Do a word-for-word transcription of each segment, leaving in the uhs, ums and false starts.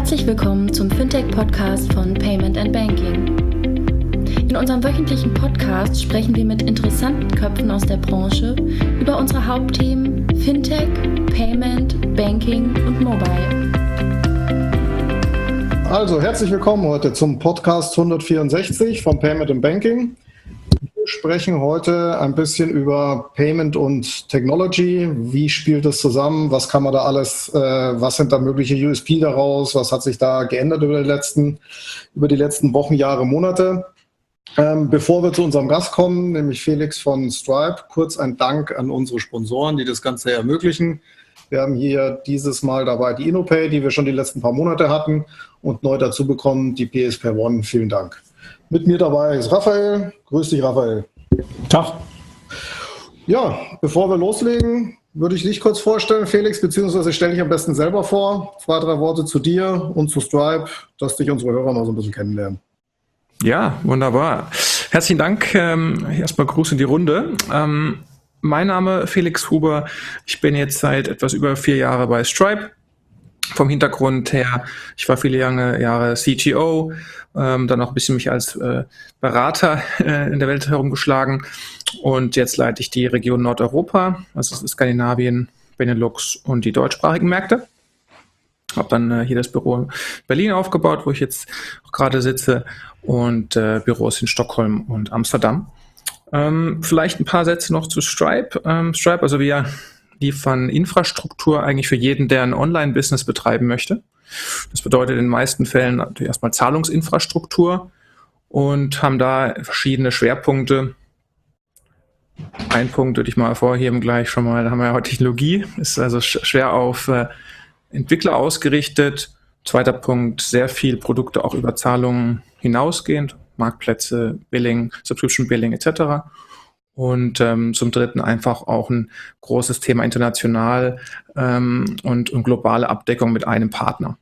Herzlich willkommen zum Fintech-Podcast von Payment and Banking. In unserem wöchentlichen Podcast sprechen wir mit interessanten Köpfen aus der Branche über unsere Hauptthemen Fintech, Payment, Banking und Mobile. Also herzlich willkommen heute zum Podcast hundertvierundsechzig von Payment and Banking. Wir sprechen heute ein bisschen über Payment und Technology. Wie spielt es zusammen? Was kann man da alles, äh, was sind da mögliche U S P daraus? Was hat sich da geändert über die letzten, über die letzten Wochen, Jahre, Monate? Ähm, bevor wir zu unserem Gast kommen, nämlich Felix von Stripe, kurz ein Dank an unsere Sponsoren, die das Ganze ermöglichen. Wir haben hier dieses Mal dabei die InnoPay, die wir schon die letzten paar Monate hatten, und neu dazu bekommen die P S P One. Vielen Dank. Mit mir dabei ist Raphael. Grüß dich, Raphael. Tag. Ja, bevor wir loslegen, würde ich dich kurz vorstellen, Felix, beziehungsweise stell dich am besten selber vor. Zwei, drei Worte zu dir und zu Stripe, dass dich unsere Hörer mal so ein bisschen kennenlernen. Ja, wunderbar. Herzlichen Dank. Ähm, erstmal Gruß in die Runde. Ähm, mein Name Felix Huber. Ich bin jetzt seit etwas über vier Jahren bei Stripe. Vom Hintergrund her, ich war viele lange Jahre C T O, ähm, dann auch ein bisschen mich als äh, Berater äh, in der Welt herumgeschlagen, und jetzt leite ich die Region Nordeuropa, also Skandinavien, Benelux und die deutschsprachigen Märkte. Habe dann äh, hier das Büro in Berlin aufgebaut, wo ich jetzt auch gerade sitze, und äh, Büros in Stockholm und Amsterdam. Ähm, vielleicht ein paar Sätze noch zu Stripe. Ähm, Stripe, also wir liefern Infrastruktur eigentlich für jeden, der ein Online-Business betreiben möchte. Das bedeutet in den meisten Fällen natürlich erstmal Zahlungsinfrastruktur, und haben da verschiedene Schwerpunkte. Ein Punkt würde ich mal hervorheben gleich schon mal, da haben wir ja heute Technologie, ist also schwer auf äh, Entwickler ausgerichtet. Zweiter Punkt, sehr viel Produkte auch über Zahlungen hinausgehend, Marktplätze, Billing, Subscription Billing et cetera. Und ähm, zum Dritten einfach auch ein großes Thema international ähm, und, und globale Abdeckung mit einem Partner.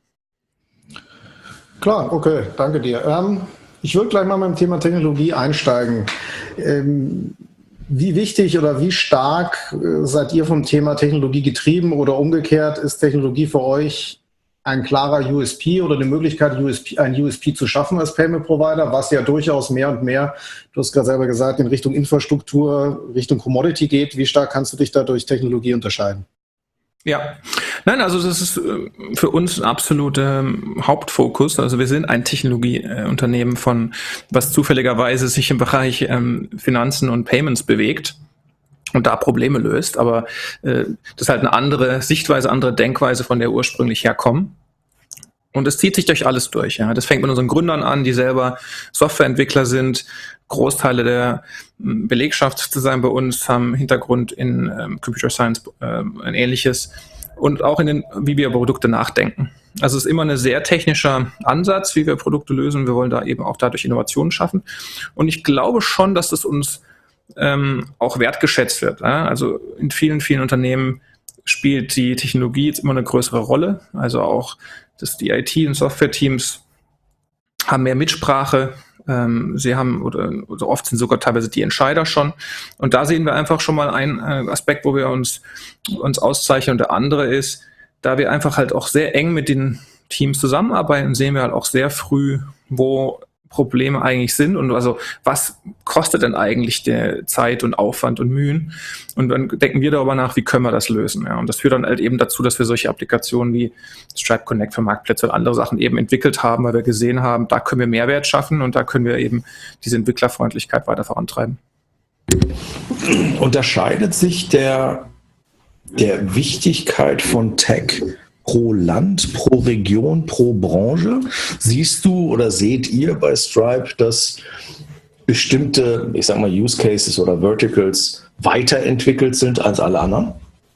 Klar, okay, danke dir. Ähm, ich würde gleich mal mit dem Thema Technologie einsteigen. Ähm, wie wichtig oder wie stark äh, seid ihr vom Thema Technologie getrieben, oder umgekehrt, ist Technologie für euch ein klarer U S P oder eine Möglichkeit, U S P, ein U S P zu schaffen als Payment Provider, was ja durchaus mehr und mehr, du hast gerade selber gesagt, in Richtung Infrastruktur, Richtung Commodity geht. Wie stark kannst du dich da durch Technologie unterscheiden? Ja, nein, also das ist für uns ein absoluter Hauptfokus. Also wir sind ein Technologieunternehmen von, was zufälligerweise sich im Bereich ähm, Finanzen und Payments bewegt und da Probleme löst, aber äh, das ist halt eine andere Sichtweise, andere Denkweise, von der wir ursprünglich herkommen. Und es zieht sich durch alles durch. Ja. Das fängt mit unseren Gründern an, die selber Softwareentwickler sind. Großteile der Belegschaft zu sein bei uns haben Hintergrund in ähm, Computer Science, ähm, ein ähnliches, und auch in den, wie wir über Produkte nachdenken. Also es ist immer ein sehr technischer Ansatz, wie wir Produkte lösen. Wir wollen da eben auch dadurch Innovationen schaffen. Und ich glaube schon, dass das uns ähm, auch wertgeschätzt wird. Ja? Also in vielen, vielen Unternehmen spielt die Technologie jetzt immer eine größere Rolle. Also auch, dass die I T- und Software-Teams haben mehr Mitsprache. Ähm, sie haben, oder, oder oft sind sogar teilweise die Entscheider schon. Und da sehen wir einfach schon mal einen äh, Aspekt, wo wir uns, uns auszeichnen. Und der andere ist, da wir einfach halt auch sehr eng mit den Teams zusammenarbeiten, sehen wir halt auch sehr früh, wo Probleme eigentlich sind, und also was kostet denn eigentlich der Zeit und Aufwand und Mühen, und dann denken wir darüber nach, wie können wir das lösen, ja, und das führt dann halt eben dazu, dass wir solche Applikationen wie Stripe Connect für Marktplätze und andere Sachen eben entwickelt haben, weil wir gesehen haben, da können wir Mehrwert schaffen, und da können wir eben diese Entwicklerfreundlichkeit weiter vorantreiben. Unterscheidet sich der, der Wichtigkeit von Tech pro Land, pro Region, pro Branche? Siehst du oder seht ihr bei Stripe, dass bestimmte, ich sag mal, Use Cases oder Verticals weiterentwickelt sind als alle anderen?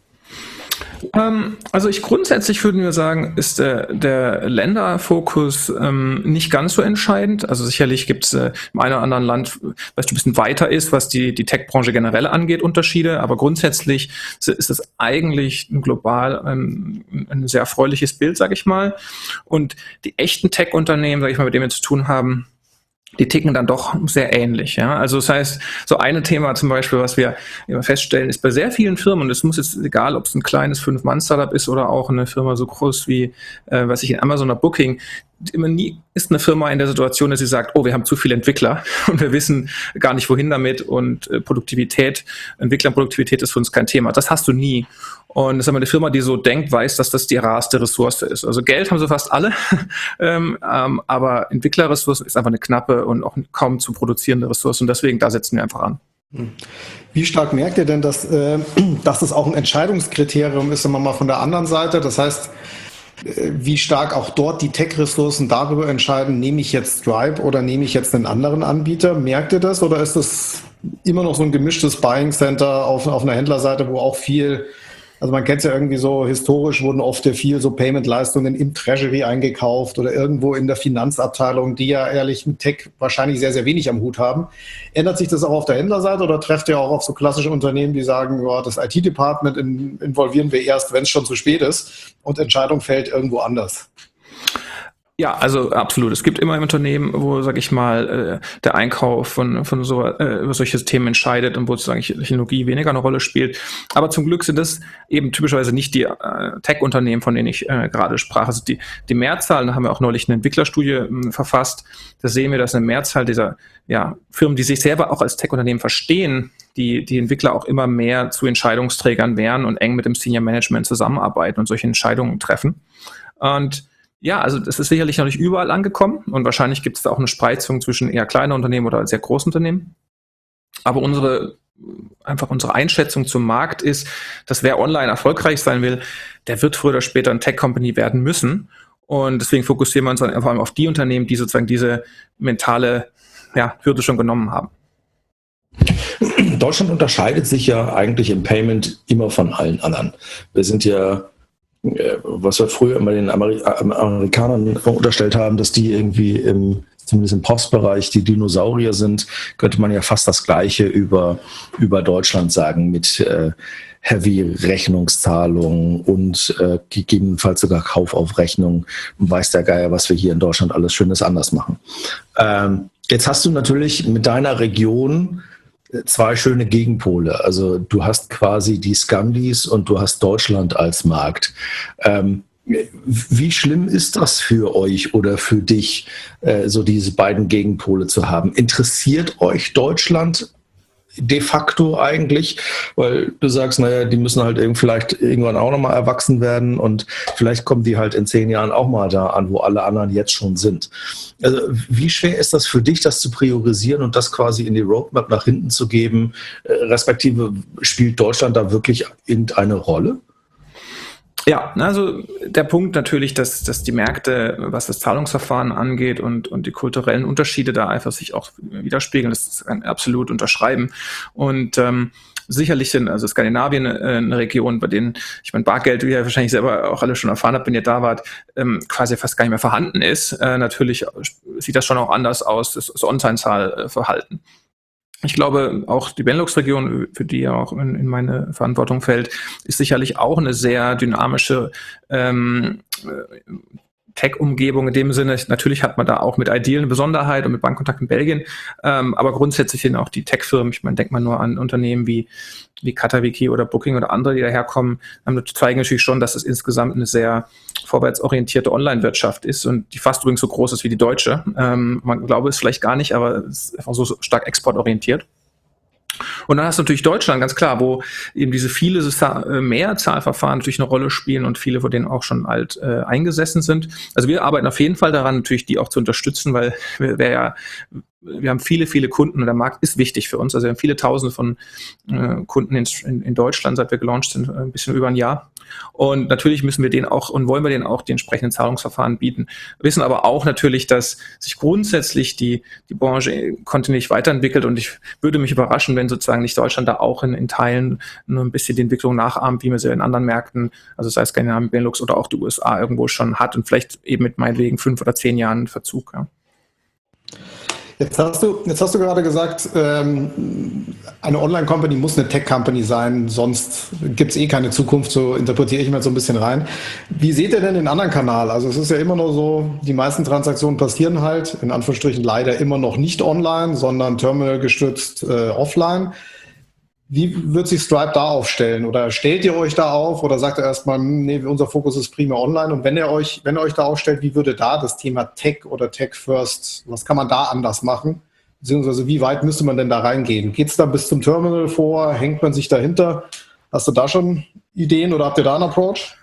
Ähm, also ich grundsätzlich würde mir sagen, ist der, der Länderfokus ähm, nicht ganz so entscheidend. Also sicherlich gibt es äh, im einen oder anderen Land, was ein bisschen weiter ist, was die, die Tech-Branche generell angeht, Unterschiede. Aber grundsätzlich ist es eigentlich global ein, ein sehr erfreuliches Bild, sage ich mal. Und die echten Tech-Unternehmen, sage ich mal, mit denen wir zu tun haben, die ticken dann doch sehr ähnlich. Ja? Also das heißt, so ein Thema zum Beispiel, was wir immer feststellen, ist bei sehr vielen Firmen, und es muss jetzt egal, ob es ein kleines Fünf-Mann-Startup ist oder auch eine Firma so groß wie, äh, was ich in Amazon oder Booking, immer nie ist eine Firma in der Situation, dass sie sagt, oh, wir haben zu viele Entwickler und wir wissen gar nicht, wohin damit, und äh, Produktivität, Entwicklerproduktivität ist für uns kein Thema. Das hast du nie. Und das ist aber eine Firma, die so denkt, weiß, dass das die rarste Ressource ist. Also Geld haben sie fast alle, ähm, ähm, aber Entwicklerressourcen ist einfach eine knappe und auch kaum zu produzierende Ressource. Und deswegen, da setzen wir einfach an. Wie stark merkt ihr denn, dass, äh, dass das auch ein Entscheidungskriterium ist, immer mal von der anderen Seite? Das heißt, wie stark auch dort die Tech-Ressourcen darüber entscheiden, nehme ich jetzt Stripe oder nehme ich jetzt einen anderen Anbieter? Merkt ihr das, oder ist das immer noch so ein gemischtes Buying Center auf, auf einer Händlerseite, wo auch viel, also man kennt es ja irgendwie so, historisch wurden oft viel so Payment-Leistungen im Treasury eingekauft oder irgendwo in der Finanzabteilung, die ja ehrlich mit Tech wahrscheinlich sehr, sehr wenig am Hut haben. Ändert sich das auch auf der Händlerseite oder trefft ihr auch auf so klassische Unternehmen, die sagen, ja, das I T-Department in, involvieren wir erst, wenn es schon zu spät ist und Entscheidung fällt irgendwo anders? Ja, also absolut. Es gibt immer im Unternehmen, wo, sag ich mal, äh, der Einkauf von von so äh, über solche Themen entscheidet und wo sozusagen Technologie weniger eine Rolle spielt. Aber zum Glück sind das eben typischerweise nicht die äh, Tech-Unternehmen, von denen ich äh, gerade sprach. Also die die Mehrzahl, da haben wir auch neulich eine Entwicklerstudie äh, verfasst. Da sehen wir, dass eine Mehrzahl dieser ja Firmen, die sich selber auch als Tech-Unternehmen verstehen, die die Entwickler auch immer mehr zu Entscheidungsträgern werden und eng mit dem Senior Management zusammenarbeiten und solche Entscheidungen treffen. Und ja, also das ist sicherlich noch nicht überall angekommen und wahrscheinlich gibt es da auch eine Spreizung zwischen eher kleinen Unternehmen oder sehr großen Unternehmen. Aber unsere, einfach unsere Einschätzung zum Markt ist, dass wer online erfolgreich sein will, der wird früher oder später ein Tech-Company werden müssen. Und deswegen fokussieren wir uns dann vor allem auf die Unternehmen, die sozusagen diese mentale ja, Hürde schon genommen haben. Deutschland unterscheidet sich ja eigentlich im Payment immer von allen anderen. Wir sind ja, was wir früher immer den Ameri- Amerikanern unterstellt haben, dass die irgendwie im, zumindest im Postbereich die Dinosaurier sind, könnte man ja fast das Gleiche über, über Deutschland sagen mit äh, Heavy-Rechnungszahlungen und äh, gegebenenfalls sogar Kauf auf Rechnung. Und weiß der Geier, was wir hier in Deutschland alles Schönes anders machen. Ähm, jetzt hast du natürlich mit deiner Region zwei schöne Gegenpole. Also du hast quasi die Scandis und du hast Deutschland als Markt. Ähm, wie schlimm ist das für euch oder für dich, äh, so diese beiden Gegenpole zu haben? Interessiert euch Deutschland de facto eigentlich? Weil du sagst, naja, die müssen halt eben vielleicht irgendwann auch nochmal erwachsen werden und vielleicht kommen die halt in zehn Jahren auch mal da an, wo alle anderen jetzt schon sind. Also wie schwer ist das für dich, das zu priorisieren und das quasi in die Roadmap nach hinten zu geben? Respektive, spielt Deutschland da wirklich irgendeine Rolle? Ja, also der Punkt natürlich, dass, dass die Märkte, was das Zahlungsverfahren angeht und, und die kulturellen Unterschiede da einfach sich auch widerspiegeln, das kann ich absolut unterschreiben. Und ähm, sicherlich sind also Skandinavien äh, eine Region, bei denen, ich meine, Bargeld, wie ihr wahrscheinlich selber auch alle schon erfahren habt, wenn ihr da wart, ähm, quasi fast gar nicht mehr vorhanden ist. Äh, natürlich sieht das schon auch anders aus, das, das On-Time-Zahlverhalten. Ich glaube, auch die Benelux-Region, für die ja auch in, in meine Verantwortung fällt, ist sicherlich auch eine sehr dynamische ähm, Tech-Umgebung in dem Sinne. Natürlich hat man da auch mit Ideal eine Besonderheit und mit Bankkontakt in Belgien, ähm, aber grundsätzlich sind auch die Tech-Firmen, ich meine, denkt man nur an Unternehmen wie wie Katawiki oder Booking oder andere, die daherkommen, ähm, zeigen natürlich schon, dass es insgesamt eine sehr vorwärtsorientierte Online-Wirtschaft ist und die fast übrigens so groß ist wie die deutsche. Ähm, man glaube es vielleicht gar nicht, aber es ist einfach so stark exportorientiert. Und dann hast du natürlich Deutschland, ganz klar, wo eben diese viele Mehrzahlverfahren natürlich eine Rolle spielen und viele von denen auch schon alt äh, eingesessen sind. Also wir arbeiten auf jeden Fall daran, natürlich die auch zu unterstützen, weil wir, wir ja wir haben viele, viele Kunden und der Markt ist wichtig für uns. Also wir haben viele Tausende von äh, Kunden in, in, in Deutschland, seit wir gelauncht sind, ein bisschen über ein Jahr. Und natürlich müssen wir denen auch und wollen wir denen auch die entsprechenden Zahlungsverfahren bieten. Wir wissen aber auch natürlich, dass sich grundsätzlich die, die Branche kontinuierlich weiterentwickelt und ich würde mich überraschen, wenn sozusagen nicht Deutschland da auch in, in Teilen nur ein bisschen die Entwicklung nachahmt, wie man sie in anderen Märkten, also sei es Skandinavien, Benelux oder auch die U S A irgendwo schon hat und vielleicht eben mit meinetwegen fünf oder zehn Jahren Verzug. Ja. Jetzt hast du, jetzt hast du gerade gesagt, ähm, eine Online-Company muss eine Tech-Company sein, sonst gibt es eh keine Zukunft, so interpretiere ich mal so ein bisschen rein. Wie seht ihr denn den anderen Kanal? Also es ist ja immer noch so, die meisten Transaktionen passieren halt, in Anführungsstrichen leider immer noch nicht online, sondern terminalgestützt äh, offline. Wie wird sich Stripe da aufstellen? Oder stellt ihr euch da auf oder sagt ihr erstmal, nee, unser Fokus ist primär online? Und wenn ihr euch, wenn ihr euch da aufstellt, wie würde da das Thema Tech oder Tech First, was kann man da anders machen? Beziehungsweise wie weit müsste man denn da reingehen? Geht es da bis zum Terminal vor? Hängt man sich dahinter? Hast du da schon Ideen oder habt ihr da einen Approach?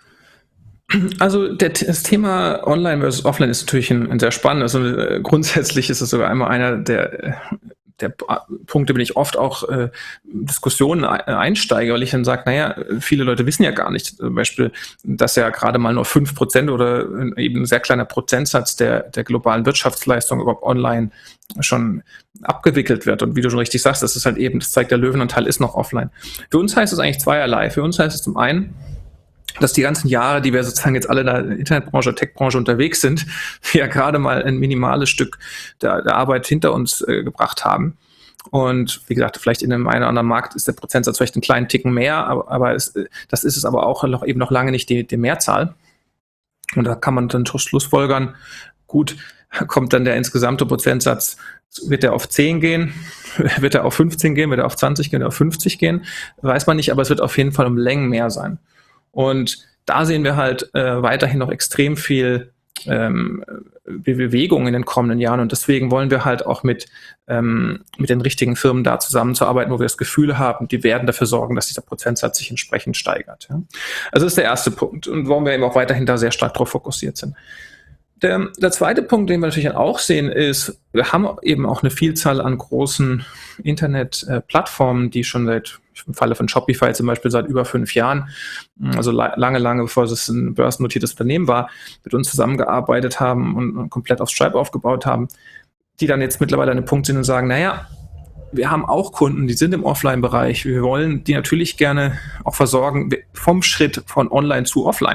Also der, das Thema Online versus Offline ist natürlich ein, ein sehr spannendes. Also, äh, grundsätzlich ist es sogar einmal einer der äh, der Punkte, bin ich oft auch äh, Diskussionen einsteige, weil ich dann sage, naja, viele Leute wissen ja gar nicht, zum Beispiel, dass ja gerade mal nur fünf Prozent oder eben ein sehr kleiner Prozentsatz der, der globalen Wirtschaftsleistung überhaupt online schon abgewickelt wird. Und wie du schon richtig sagst, das ist halt eben, das zeigt, der Löwenanteil ist noch offline. Für uns heißt es eigentlich zweierlei. Für uns heißt es zum einen, dass die ganzen Jahre, die wir sozusagen jetzt alle in der Internetbranche, Tech-Branche unterwegs sind, wir ja gerade mal ein minimales Stück der, der Arbeit hinter uns äh, gebracht haben. Und wie gesagt, vielleicht in einem einen oder anderen Markt ist der Prozentsatz vielleicht einen kleinen Ticken mehr, aber, aber es, das ist es aber auch noch, eben noch lange nicht die, die Mehrzahl. Und da kann man dann schlussfolgern, gut, kommt dann der insgesamte Prozentsatz, wird er auf zehn gehen, wird er auf fünfzehn gehen, wird er auf zwanzig gehen, wird er auf fünfzig gehen, weiß man nicht, aber es wird auf jeden Fall um Längen mehr sein. Und da sehen wir halt äh, weiterhin noch extrem viel ähm, Bewegung in den kommenden Jahren. Und deswegen wollen wir halt auch mit, ähm, mit den richtigen Firmen da zusammenzuarbeiten, wo wir das Gefühl haben, die werden dafür sorgen, dass dieser Prozentsatz sich entsprechend steigert. Ja? Also das ist der erste Punkt und warum wir eben auch weiterhin da sehr stark drauf fokussiert sind. Der, der zweite Punkt, den wir natürlich auch sehen, ist, wir haben eben auch eine Vielzahl an großen Internet-Plattformen, die schon seit, im Falle von Shopify zum Beispiel, seit über fünf Jahren, also lange, lange bevor es ein börsennotiertes Unternehmen war, mit uns zusammengearbeitet haben und, und komplett auf Stripe aufgebaut haben, die dann jetzt mittlerweile an einem Punkt sind und sagen, naja, wir haben auch Kunden, die sind im Offline-Bereich, wir wollen die natürlich gerne auch versorgen vom Schritt von Online zu Offline.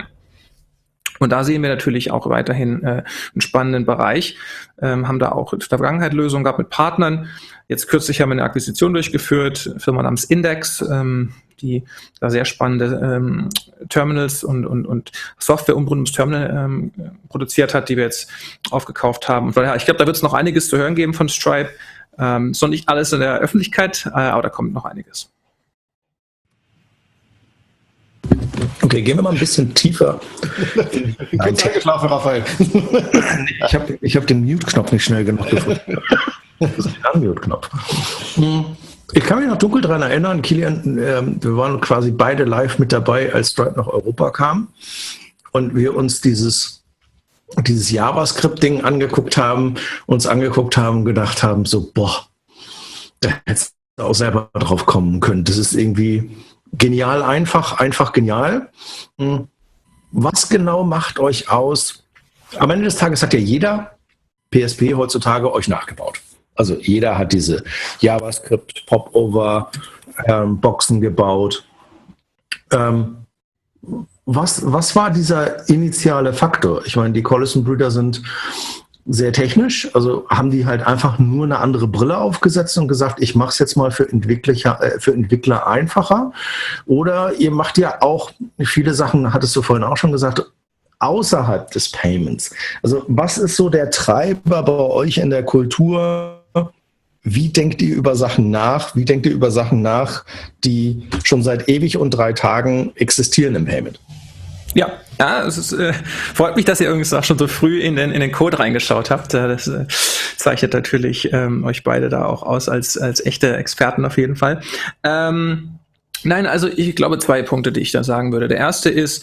Und da sehen wir natürlich auch weiterhin äh, einen spannenden Bereich, ähm, haben da auch in der Vergangenheit Lösungen gehabt mit Partnern. Jetzt kürzlich haben wir eine Akquisition durchgeführt, eine Firma namens Index, ähm, die da sehr spannende ähm, Terminals und, und, und Software um rund ums Terminal ähm, produziert hat, die wir jetzt aufgekauft haben. Und von daher, ich glaube, da wird es noch einiges zu hören geben von Stripe. Ähm, ist noch nicht alles in der Öffentlichkeit, äh, aber da kommt noch einiges. Okay, gehen wir mal ein bisschen tiefer. Kurz eingeschlafen, Raphael. Ich habe ich hab den Mute-Knopf nicht schnell genug gefunden. Das ist der Unmute-Knopf. Ich kann mich noch dunkel daran erinnern, Kilian, äh, wir waren quasi beide live mit dabei, als Stripe nach Europa kam und wir uns dieses, dieses JavaScript-Ding angeguckt haben, uns angeguckt haben, gedacht haben, so, boah, da hättest du auch selber drauf kommen können. Das ist irgendwie genial einfach, einfach genial. Was genau macht euch aus? Am Ende des Tages hat ja jeder P S P heutzutage euch nachgebaut. Also jeder hat diese JavaScript, Popover, ähm, Boxen gebaut. Ähm, was, was war dieser initiale Faktor? Ich meine, die Collison-Brüder sind sehr technisch, also haben die halt einfach nur eine andere Brille aufgesetzt und gesagt, ich mache es jetzt mal für Entwickler, äh, für Entwickler einfacher. Oder ihr macht ja auch viele Sachen, hattest du vorhin auch schon gesagt, außerhalb des Payments. Also was ist so der Treiber bei euch in der Kultur? Wie denkt ihr über Sachen nach? Wie denkt ihr über Sachen nach, die schon seit ewig und drei Tagen existieren im Payment? Ja, ja, es ist, äh, freut mich, dass ihr übrigens auch schon so früh in den, in den Code reingeschaut habt. Das äh, zeichnet natürlich ähm, euch beide da auch aus als, als echte Experten auf jeden Fall. Ähm, nein, also ich glaube zwei Punkte, die ich da sagen würde. Der erste ist,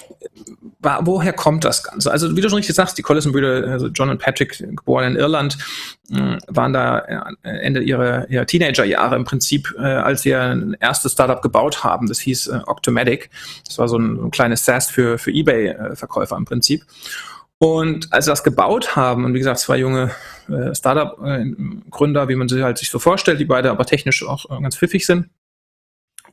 woher kommt das Ganze? Also wie du schon richtig sagst, die Collison-Brüder, also John und Patrick, geboren in Irland, waren da Ende ihrer, ihrer Teenagerjahre im Prinzip, als sie ein erstes Startup gebaut haben. Das hieß Octomatic. Das war so ein, ein kleines SaaS für, für eBay-Verkäufer im Prinzip. Und als sie das gebaut haben, und wie gesagt, zwei junge äh, Startup-Gründer, wie man sie halt sich so vorstellt, die beide aber technisch auch äh, ganz pfiffig sind,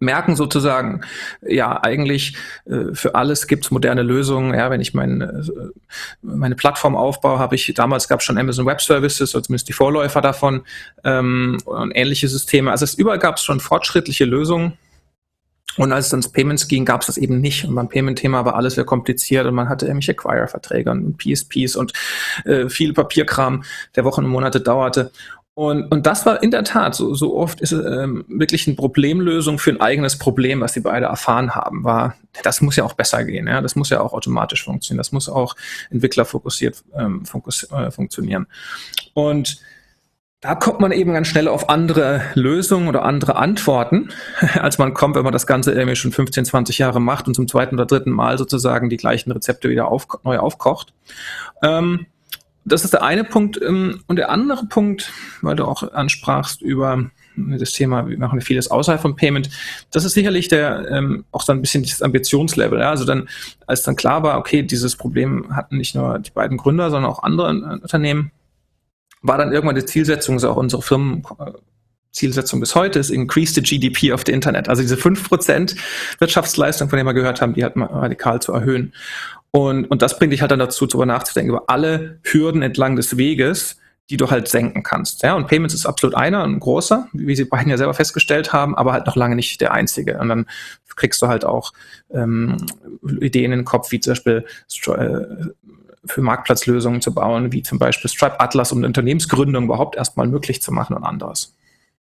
merken sozusagen, ja, eigentlich äh, für alles gibt's moderne Lösungen. Ja, wenn ich mein, äh, meine Plattform aufbaue, habe ich, damals gab es schon Amazon Web Services, oder zumindest die Vorläufer davon, ähm, und ähnliche Systeme. Also es, überall gab es schon fortschrittliche Lösungen. Und als es ans Payments ging, gab es das eben nicht. Und beim Payment-Thema war alles sehr kompliziert und man hatte irgendwelche Acquire-Verträge und P S Ps und äh, viel Papierkram, der Wochen und Monate dauerte. Und, und das war in der Tat, so, so oft ist es ähm, wirklich eine Problemlösung für ein eigenes Problem, was sie beide erfahren haben, war, das muss ja auch besser gehen, ja, das muss ja auch automatisch funktionieren, das muss auch entwicklerfokussiert ähm, fokus, äh, funktionieren. Und da kommt man eben ganz schnell auf andere Lösungen oder andere Antworten, als man kommt, wenn man das Ganze irgendwie schon fünfzehn, zwanzig Jahre macht und zum zweiten oder dritten Mal sozusagen die gleichen Rezepte wieder auf, neu aufkocht. Ähm, Das ist der eine Punkt. Und der andere Punkt, weil du auch ansprachst über das Thema, wir machen vieles außerhalb von Payment, das ist sicherlich der ähm, auch so ein bisschen das Ambitionslevel. Ja? Also dann, als dann klar war, okay, dieses Problem hatten nicht nur die beiden Gründer, sondern auch andere äh, Unternehmen, war dann irgendwann die Zielsetzung, so auch unsere Firmen äh, Zielsetzung bis heute ist, increase the G D P of the Internet. Also diese fünf Prozent Wirtschaftsleistung, von der wir gehört haben, die halt mal radikal zu erhöhen. Und, und das bringt dich halt dann dazu, darüber nachzudenken, über alle Hürden entlang des Weges, die du halt senken kannst. Ja, und Payments ist absolut einer, ein großer, wie sie beiden ja selber festgestellt haben, aber halt noch lange nicht der einzige. Und dann kriegst du halt auch ähm, Ideen in den Kopf, wie zum Beispiel äh, für Marktplatzlösungen zu bauen, wie zum Beispiel Stripe Atlas, um eine Unternehmensgründung überhaupt erstmal möglich zu machen und anderes.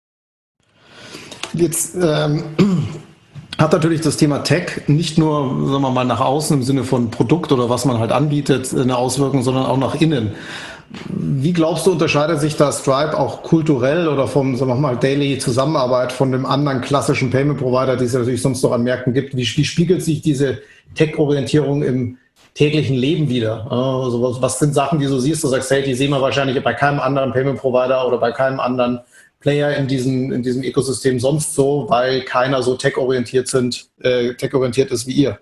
Jetzt ähm, hat natürlich das Thema Tech nicht nur, sagen wir mal, nach außen im Sinne von Produkt oder was man halt anbietet, eine Auswirkung, sondern auch nach innen. Wie glaubst du, unterscheidet sich da Stripe auch kulturell oder vom, sagen wir mal, Daily Zusammenarbeit von dem anderen klassischen Payment-Provider, die es ja natürlich sonst noch an Märkten gibt? Wie, wie spiegelt sich diese Tech-Orientierung im täglichen Leben wieder? Also was, was sind Sachen, die du siehst, du sagst, hey, die sehen wir wahrscheinlich bei keinem anderen Payment-Provider oder bei keinem anderen Player in diesem, in diesem Ökosystem sonst so, weil keiner so tech-orientiert sind, äh, tech-orientiert ist wie ihr?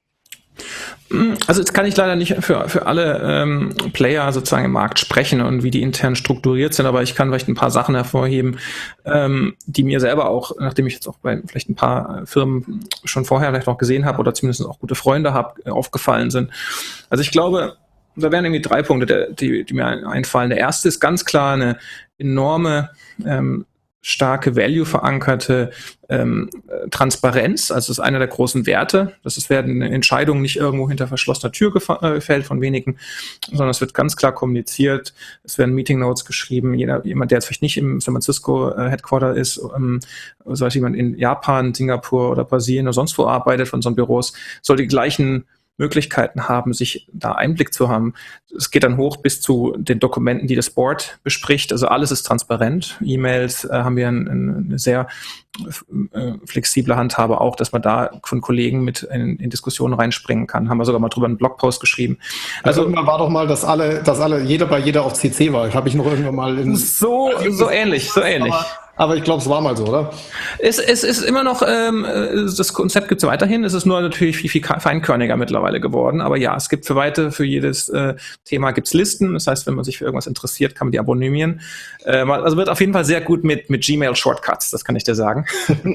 Also jetzt kann ich leider nicht für, für alle ähm, Player sozusagen im Markt sprechen und wie die intern strukturiert sind, aber ich kann vielleicht ein paar Sachen hervorheben, ähm, die mir selber auch, nachdem ich jetzt auch bei vielleicht ein paar Firmen schon vorher vielleicht auch gesehen habe oder zumindest auch gute Freunde habe, aufgefallen sind. Also ich glaube, da wären irgendwie drei Punkte, die, die mir einfallen. Der erste ist ganz klar eine enorme, ähm, starke Value verankerte ähm, Transparenz. Also das ist einer der großen Werte. Das ist, werden Entscheidungen nicht irgendwo hinter verschlossener Tür gefällt von wenigen, sondern es wird ganz klar kommuniziert. Es werden Meeting Notes geschrieben. Jeder, jemand, der jetzt vielleicht nicht im San Francisco äh, Headquarter ist, ähm, sei es jemand in Japan, Singapur oder Brasilien oder sonst wo arbeitet von so einem Büros, soll die gleichen Möglichkeiten haben, sich da Einblick zu haben. Es geht dann hoch bis zu den Dokumenten, die das Board bespricht. Also alles ist transparent. E-Mails äh, haben wir ein, ein, eine sehr äh, flexible Handhabe auch, dass man da von Kollegen mit in, in Diskussionen reinspringen kann. Haben wir sogar mal drüber einen Blogpost geschrieben. Also, also irgendwann war doch mal, dass alle, dass alle, jeder bei jeder auf C C war. Habe ich noch irgendwann mal in so so ähnlich, so ähnlich. Aber Aber ich glaube, es war mal so, oder? Es, es ist immer noch, ähm, das Konzept gibt es weiterhin, es ist nur natürlich viel, viel feinkörniger mittlerweile geworden, aber ja, es gibt für weite, für jedes äh, Thema gibt's Listen, das heißt, wenn man sich für irgendwas interessiert, kann man die abonnieren. Äh, also wird auf jeden Fall sehr gut mit, mit Gmail-Shortcuts, das kann ich dir sagen.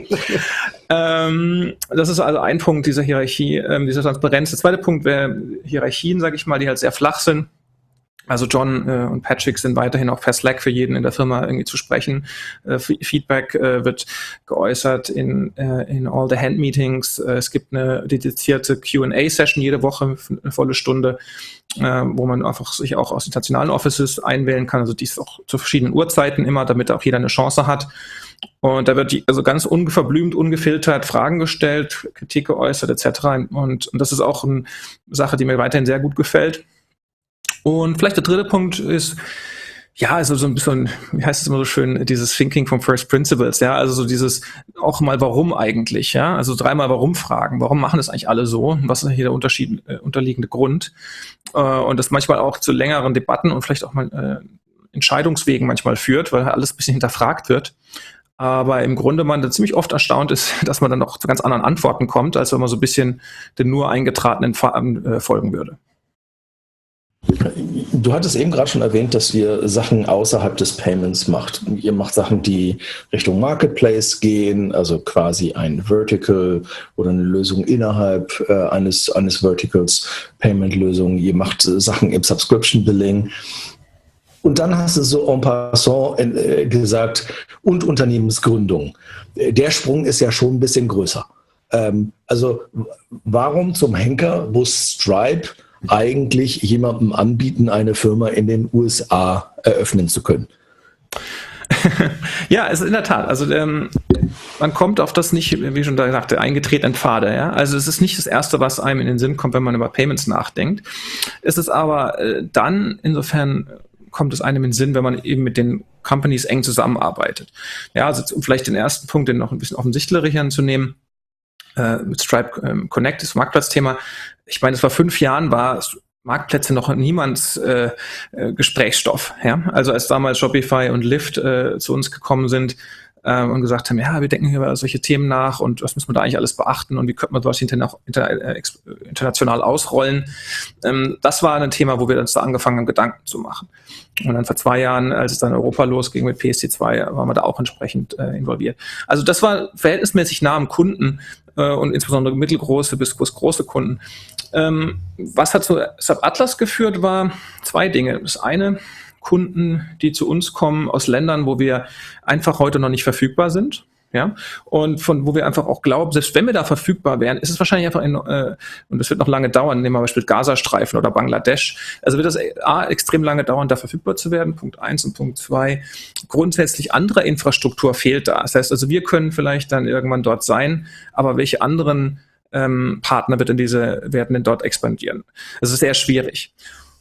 ähm, das ist also ein Punkt dieser Hierarchie, ähm, dieser Transparenz. Der zweite Punkt wäre Hierarchien, sage ich mal, die halt sehr flach sind. Also John äh, und Patrick sind weiterhin auch per Slack für jeden in der Firma irgendwie zu sprechen. Äh, Feedback äh, wird geäußert in, äh, in all the hand meetings. Äh, es gibt eine dedizierte Q and A-Session jede Woche, eine volle Stunde, äh, wo man einfach sich auch aus internationalen Offices einwählen kann. Also dies auch zu verschiedenen Uhrzeiten immer, damit auch jeder eine Chance hat. Und da wird die, also ganz unverblümt, ungefiltert Fragen gestellt, Kritik geäußert et cetera. Und, und das ist auch eine Sache, die mir weiterhin sehr gut gefällt. Und vielleicht der dritte Punkt ist, ja, also so ein bisschen, wie heißt es immer so schön, dieses Thinking from First Principles, ja, also so dieses auch mal warum eigentlich, ja, also dreimal warum fragen, warum machen das eigentlich alle so, was ist hier der Unterschied, äh, unterliegende Grund, äh, und das manchmal auch zu längeren Debatten und vielleicht auch mal äh, Entscheidungswegen manchmal führt, weil alles ein bisschen hinterfragt wird. Aber im Grunde man da ziemlich oft erstaunt ist, dass man dann auch zu ganz anderen Antworten kommt, als wenn man so ein bisschen den nur eingetretenen Farben äh, folgen würde. du hattest eben gerade schon erwähnt, dass ihr Sachen außerhalb des Payments macht. Ihr macht Sachen, die Richtung Marketplace gehen, also quasi ein Vertical oder eine Lösung innerhalb äh, eines, eines Verticals, Payment-Lösungen. Ihr macht äh, Sachen im Subscription-Billing. Und dann hast du so en passant äh, gesagt, und Unternehmensgründung. Der Sprung ist ja schon ein bisschen größer. Ähm, also warum zum Henker muss Stripe eigentlich jemandem anbieten, eine Firma in den U S A eröffnen zu können? Ja, es ist in der Tat. Also ähm, man kommt auf das nicht, wie schon da sagte, eingetretenen Pfade. Ja? Also es ist nicht das Erste, was einem in den Sinn kommt, wenn man über Payments nachdenkt. Es ist aber äh, dann, insofern kommt es einem in den Sinn, wenn man eben mit den Companies eng zusammenarbeitet. Ja, also um vielleicht den ersten Punkt, den noch ein bisschen offensichtlicher zu nehmen, äh, mit Stripe ähm, Connect, das Marktplatzthema. Ich meine, es war fünf Jahren, war Marktplätze noch niemands äh, äh, Gesprächsstoff. Ja? Also als damals Shopify und Lyft äh, zu uns gekommen sind äh, und gesagt haben, ja, wir denken über solche Themen nach und was müssen wir da eigentlich alles beachten und wie könnte man sowas interna- inter- äh, international ausrollen. Ähm, das war ein Thema, wo wir uns da angefangen haben, Gedanken zu machen. Und dann vor zwei Jahren, als es dann in Europa losging mit P S C zwei, waren wir da auch entsprechend äh, involviert. Also das war verhältnismäßig nah am Kunden äh, und insbesondere mittelgroße bis große Kunden. Ähm, was hat zu SAP Atlas geführt, war zwei Dinge. Das eine, Kunden, die zu uns kommen aus Ländern, wo wir einfach heute noch nicht verfügbar sind. Ja, und von wo wir einfach auch glauben, selbst wenn wir da verfügbar wären, ist es wahrscheinlich einfach ein, äh, und es wird noch lange dauern, nehmen wir beispielsweise Gazastreifen oder Bangladesch. Also wird das A, extrem lange dauern, da verfügbar zu werden, Punkt eins und Punkt zwei. Grundsätzlich andere Infrastruktur fehlt da. Das heißt also, wir können vielleicht dann irgendwann dort sein, aber welche anderen ähm, Partner wird in diese, werden denn dort expandieren? Das ist sehr schwierig.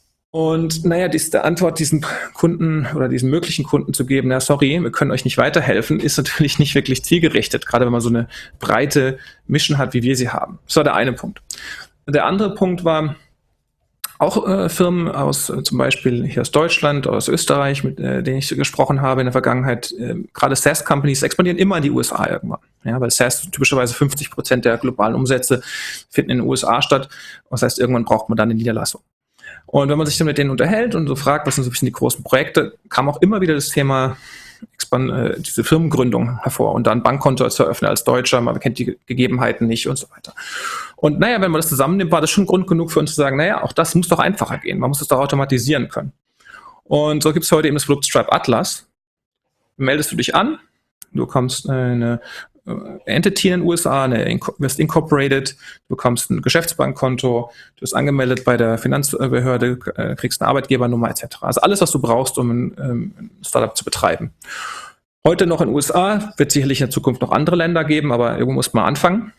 Und naja, diese Antwort diesen Kunden oder diesen möglichen Kunden zu geben, na sorry, wir können euch nicht weiterhelfen, ist natürlich nicht wirklich zielgerichtet, gerade wenn man so eine breite Mission hat, wie wir sie haben. Das war der eine Punkt. Der andere Punkt war, auch äh, Firmen aus äh, zum Beispiel hier aus Deutschland, aus Österreich, mit äh, denen ich so gesprochen habe in der Vergangenheit, äh, gerade SaaS-Companies expandieren immer in die U S A irgendwann. Ja, weil SaaS typischerweise fünfzig Prozent der globalen Umsätze finden in den U S A statt. Das heißt, irgendwann braucht man dann eine Niederlassung. Und wenn man sich dann mit denen unterhält und so fragt, was sind so ein bisschen die großen Projekte, kam auch immer wieder das Thema Expand, äh, diese Firmengründung hervor und dann Bankkonto zu eröffnen als Deutscher, man kennt die Gegebenheiten nicht und so weiter. Und naja, wenn man das zusammennimmt, war das schon Grund genug für uns zu sagen, naja, auch das muss doch einfacher gehen, man muss das doch automatisieren können. Und so gibt es heute eben das Produkt Stripe Atlas. Meldest du dich an, du bekommst eine Entity in den U S A, eine Inco- wirst incorporated, du bekommst ein Geschäftsbankkonto, du bist angemeldet bei der Finanzbehörde, äh, kriegst eine Arbeitgebernummer et cetera. Also alles, was du brauchst, um ein, ähm, ein Startup zu betreiben. Heute noch in den U S A, wird sicherlich in der Zukunft noch andere Länder geben, aber irgendwo muss man anfangen.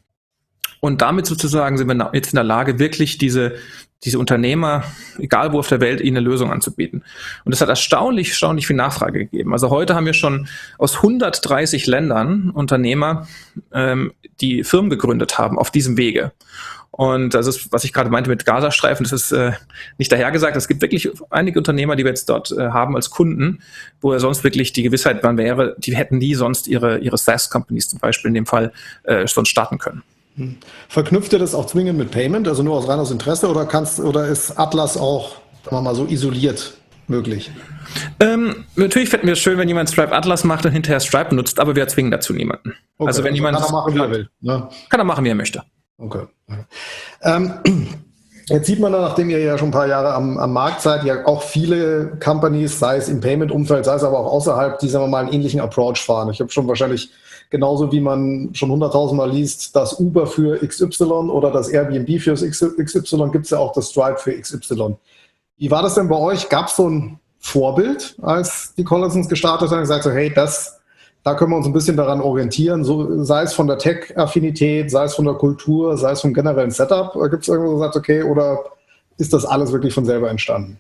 Und damit sozusagen sind wir jetzt in der Lage, wirklich diese, diese Unternehmer, egal wo auf der Welt, ihnen eine Lösung anzubieten. Und das hat erstaunlich, erstaunlich viel Nachfrage gegeben. Also heute haben wir schon aus hundertdreißig Ländern Unternehmer, ähm, die Firmen gegründet haben auf diesem Wege. Und das ist, was ich gerade meinte mit Gazastreifen, das ist äh, nicht dahergesagt. Es gibt wirklich einige Unternehmer, die wir jetzt dort äh, haben als Kunden, wo ja sonst wirklich die Gewissheit man wäre, die hätten nie sonst ihre, ihre SaaS-Companies zum Beispiel in dem Fall äh, sonst starten können. Verknüpft ihr das auch zwingend mit Payment, also nur aus reines Interesse, oder kannst oder ist Atlas auch, sagen wir mal, so isoliert möglich? Ähm, natürlich fänden wir es schön, wenn jemand Stripe Atlas macht und hinterher Stripe nutzt, aber wir zwingen dazu niemanden. Okay, also wenn also jemand kann er machen, wie er will. Ne? Kann er machen, wie er möchte. Okay. Ähm, jetzt sieht man, nachdem ihr ja schon ein paar Jahre am, am Markt seid, ja auch viele Companies, sei es im Payment-Umfeld, sei es aber auch außerhalb, die, sagen wir mal, einen ähnlichen Approach fahren. Ich habe schon wahrscheinlich genauso wie man schon hunderttausend Mal liest, das Uber für X Y oder das Airbnb für X Y, gibt es ja auch das Stripe für X Y. Wie war das denn bei euch? Gab es so ein Vorbild, als die Collinsons gestartet haben und gesagt so, hey, das, da können wir uns ein bisschen daran orientieren, so, sei es von der Tech-Affinität, sei es von der Kultur, sei es vom generellen Setup? Gibt es irgendwo gesagt, okay, oder ist das alles wirklich von selber entstanden?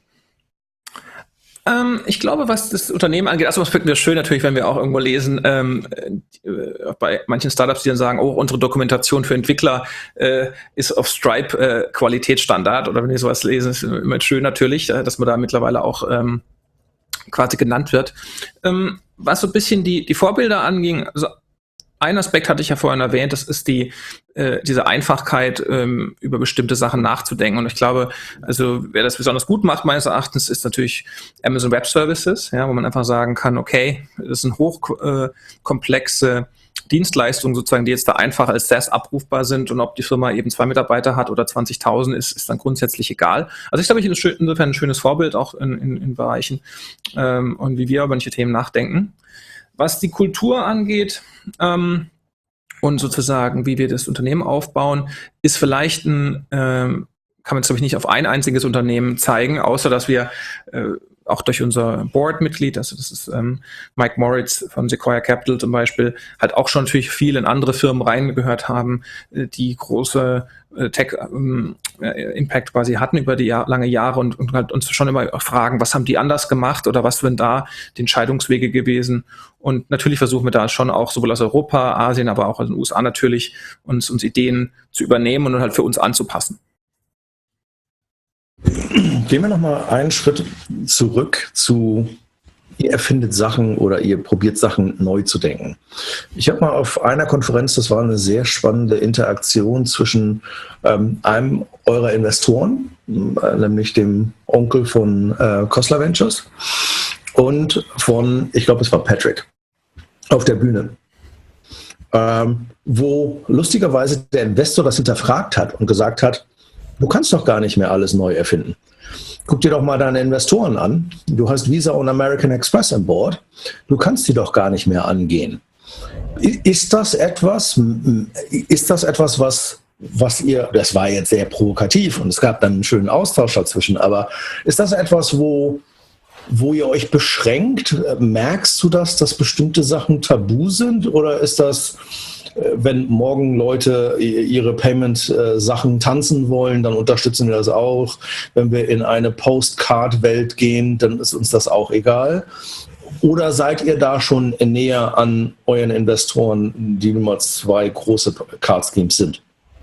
Ähm, ich glaube, was das Unternehmen angeht, also was finden wir schön natürlich, wenn wir auch irgendwo lesen, ähm, äh, bei manchen Startups, die dann sagen, oh, unsere Dokumentation für Entwickler äh, ist auf Stripe äh, Qualitätsstandard, oder wenn ich sowas lese, ist immer schön natürlich, äh, dass man da mittlerweile auch ähm, quasi genannt wird. Ähm, was so ein bisschen die, die Vorbilder anging, also ein Aspekt hatte ich ja vorhin erwähnt, das ist die äh, diese Einfachkeit, ähm, über bestimmte Sachen nachzudenken. Und ich glaube, also wer das besonders gut macht, meines Erachtens, ist natürlich Amazon Web Services, ja, wo man einfach sagen kann, okay, das sind hochkomplexe äh, Dienstleistungen sozusagen, die jetzt da einfach als SaaS abrufbar sind, und ob die Firma eben zwei Mitarbeiter hat oder zwanzigtausend, ist, ist dann grundsätzlich egal. Also ich glaube, ich bin insofern ein schönes Vorbild auch in, in, in Bereichen ähm, und wie wir über manche Themen nachdenken. Was die Kultur angeht ähm, und sozusagen, wie wir das Unternehmen aufbauen, ist vielleicht ein, ähm, kann man es, glaube ich, nicht auf ein einziges Unternehmen zeigen, außer dass wir äh, auch durch unser Board-Mitglied, also das ist ähm, Mike Moritz von Sequoia Capital zum Beispiel, halt auch schon natürlich viel in andere Firmen reingehört haben, äh, die große äh, Tech-Impact ähm, quasi hatten über die Jahr, lange Jahre, und, und halt uns schon immer fragen, was haben die anders gemacht oder was wären da die Entscheidungswege gewesen. Und natürlich versuchen wir da schon auch sowohl aus Europa, Asien, aber auch aus den U S A natürlich, uns, uns Ideen zu übernehmen und halt für uns anzupassen. Gehen wir nochmal einen Schritt zurück zu, ihr erfindet Sachen oder ihr probiert Sachen neu zu denken. Ich habe mal auf einer Konferenz, das war eine sehr spannende Interaktion zwischen ähm, einem eurer Investoren, äh, nämlich dem Onkel von äh, Khosla Ventures, und von, ich glaube, es war Patrick, auf der Bühne. Ähm, wo lustigerweise der Investor das hinterfragt hat und gesagt hat, du kannst doch gar nicht mehr alles neu erfinden. Guck dir doch mal deine Investoren an. Du hast Visa und American Express an Bord. Du kannst die doch gar nicht mehr angehen. Ist das etwas, ist das etwas, was, was ihr, das war jetzt sehr provokativ und es gab dann einen schönen Austausch dazwischen, aber ist das etwas, wo, wo ihr euch beschränkt? Merkst du das, dass bestimmte Sachen tabu sind, oder ist das, wenn morgen Leute ihre Payment-Sachen tanzen wollen, dann unterstützen wir das auch. Wenn wir in eine Postcard-Welt gehen, dann ist uns das auch egal. Oder seid ihr da schon näher an euren Investoren, die Nummer zwei große Card-Schemes sind?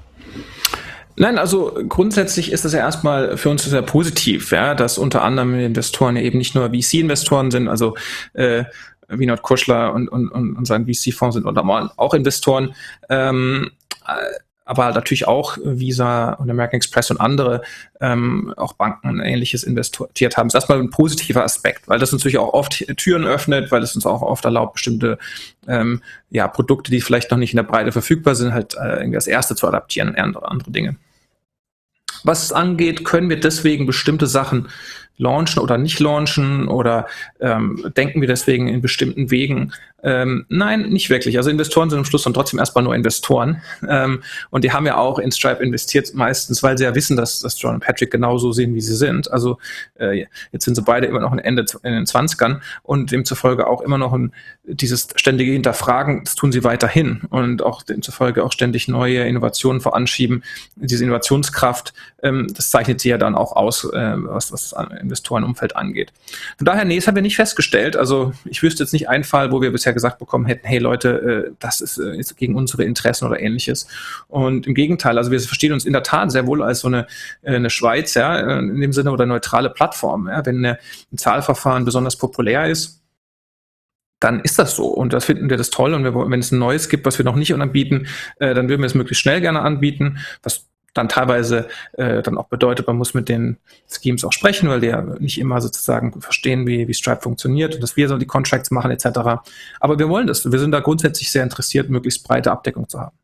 Nein, also grundsätzlich ist das ja erstmal für uns sehr positiv, ja, dass unter anderem Investoren eben nicht nur V C-Investoren sind, also äh, Vinod Khosla und, und, und sein V C-Fonds sind unter anderem auch Investoren, ähm, aber natürlich auch Visa und American Express und andere ähm, auch Banken und Ähnliches investiert haben. Das ist erstmal ein positiver Aspekt, weil das natürlich auch oft Türen öffnet, weil es uns auch oft erlaubt, bestimmte ähm, ja, Produkte, die vielleicht noch nicht in der Breite verfügbar sind, halt äh, irgendwie als erste zu adaptieren und andere, andere Dinge. Was es angeht, können wir deswegen bestimmte Sachen launchen oder nicht launchen, oder ähm, denken wir deswegen in bestimmten Wegen? Ähm, nein, nicht wirklich. Also Investoren sind am Schluss dann trotzdem erstmal nur Investoren. Ähm, und die haben ja auch in Stripe investiert meistens, weil sie ja wissen, dass, dass John und Patrick genauso sehen, wie sie sind. Also äh, jetzt sind sie beide immer noch ein Ende in den zwanzigern und demzufolge auch immer noch ein, dieses ständige Hinterfragen, das tun sie weiterhin, und auch demzufolge auch ständig neue Innovationen voranschieben. Diese Innovationskraft, ähm, das zeichnet sie ja dann auch aus, äh, was, was das Investorenumfeld angeht. Von daher, nee, das haben wir nicht festgestellt. Also ich wüsste jetzt nicht einen Fall, wo wir bisher gesagt bekommen hätten, hey Leute, das ist, ist gegen unsere Interessen oder Ähnliches. Und im Gegenteil, also wir verstehen uns in der Tat sehr wohl als so eine, eine Schweiz, ja, in dem Sinne, oder neutrale Plattform. Ja. Wenn eine, ein Zahlverfahren besonders populär ist, dann ist das so, und das finden wir das toll, und wir, wenn es ein neues gibt, was wir noch nicht anbieten, äh, dann würden wir es möglichst schnell gerne anbieten, was dann teilweise äh, dann auch bedeutet, man muss mit den Schemes auch sprechen, weil die ja nicht immer sozusagen verstehen, wie, wie Stripe funktioniert und dass wir so die Contracts machen et cetera. Aber wir wollen das. Wir sind da grundsätzlich sehr interessiert, möglichst breite Abdeckung zu haben.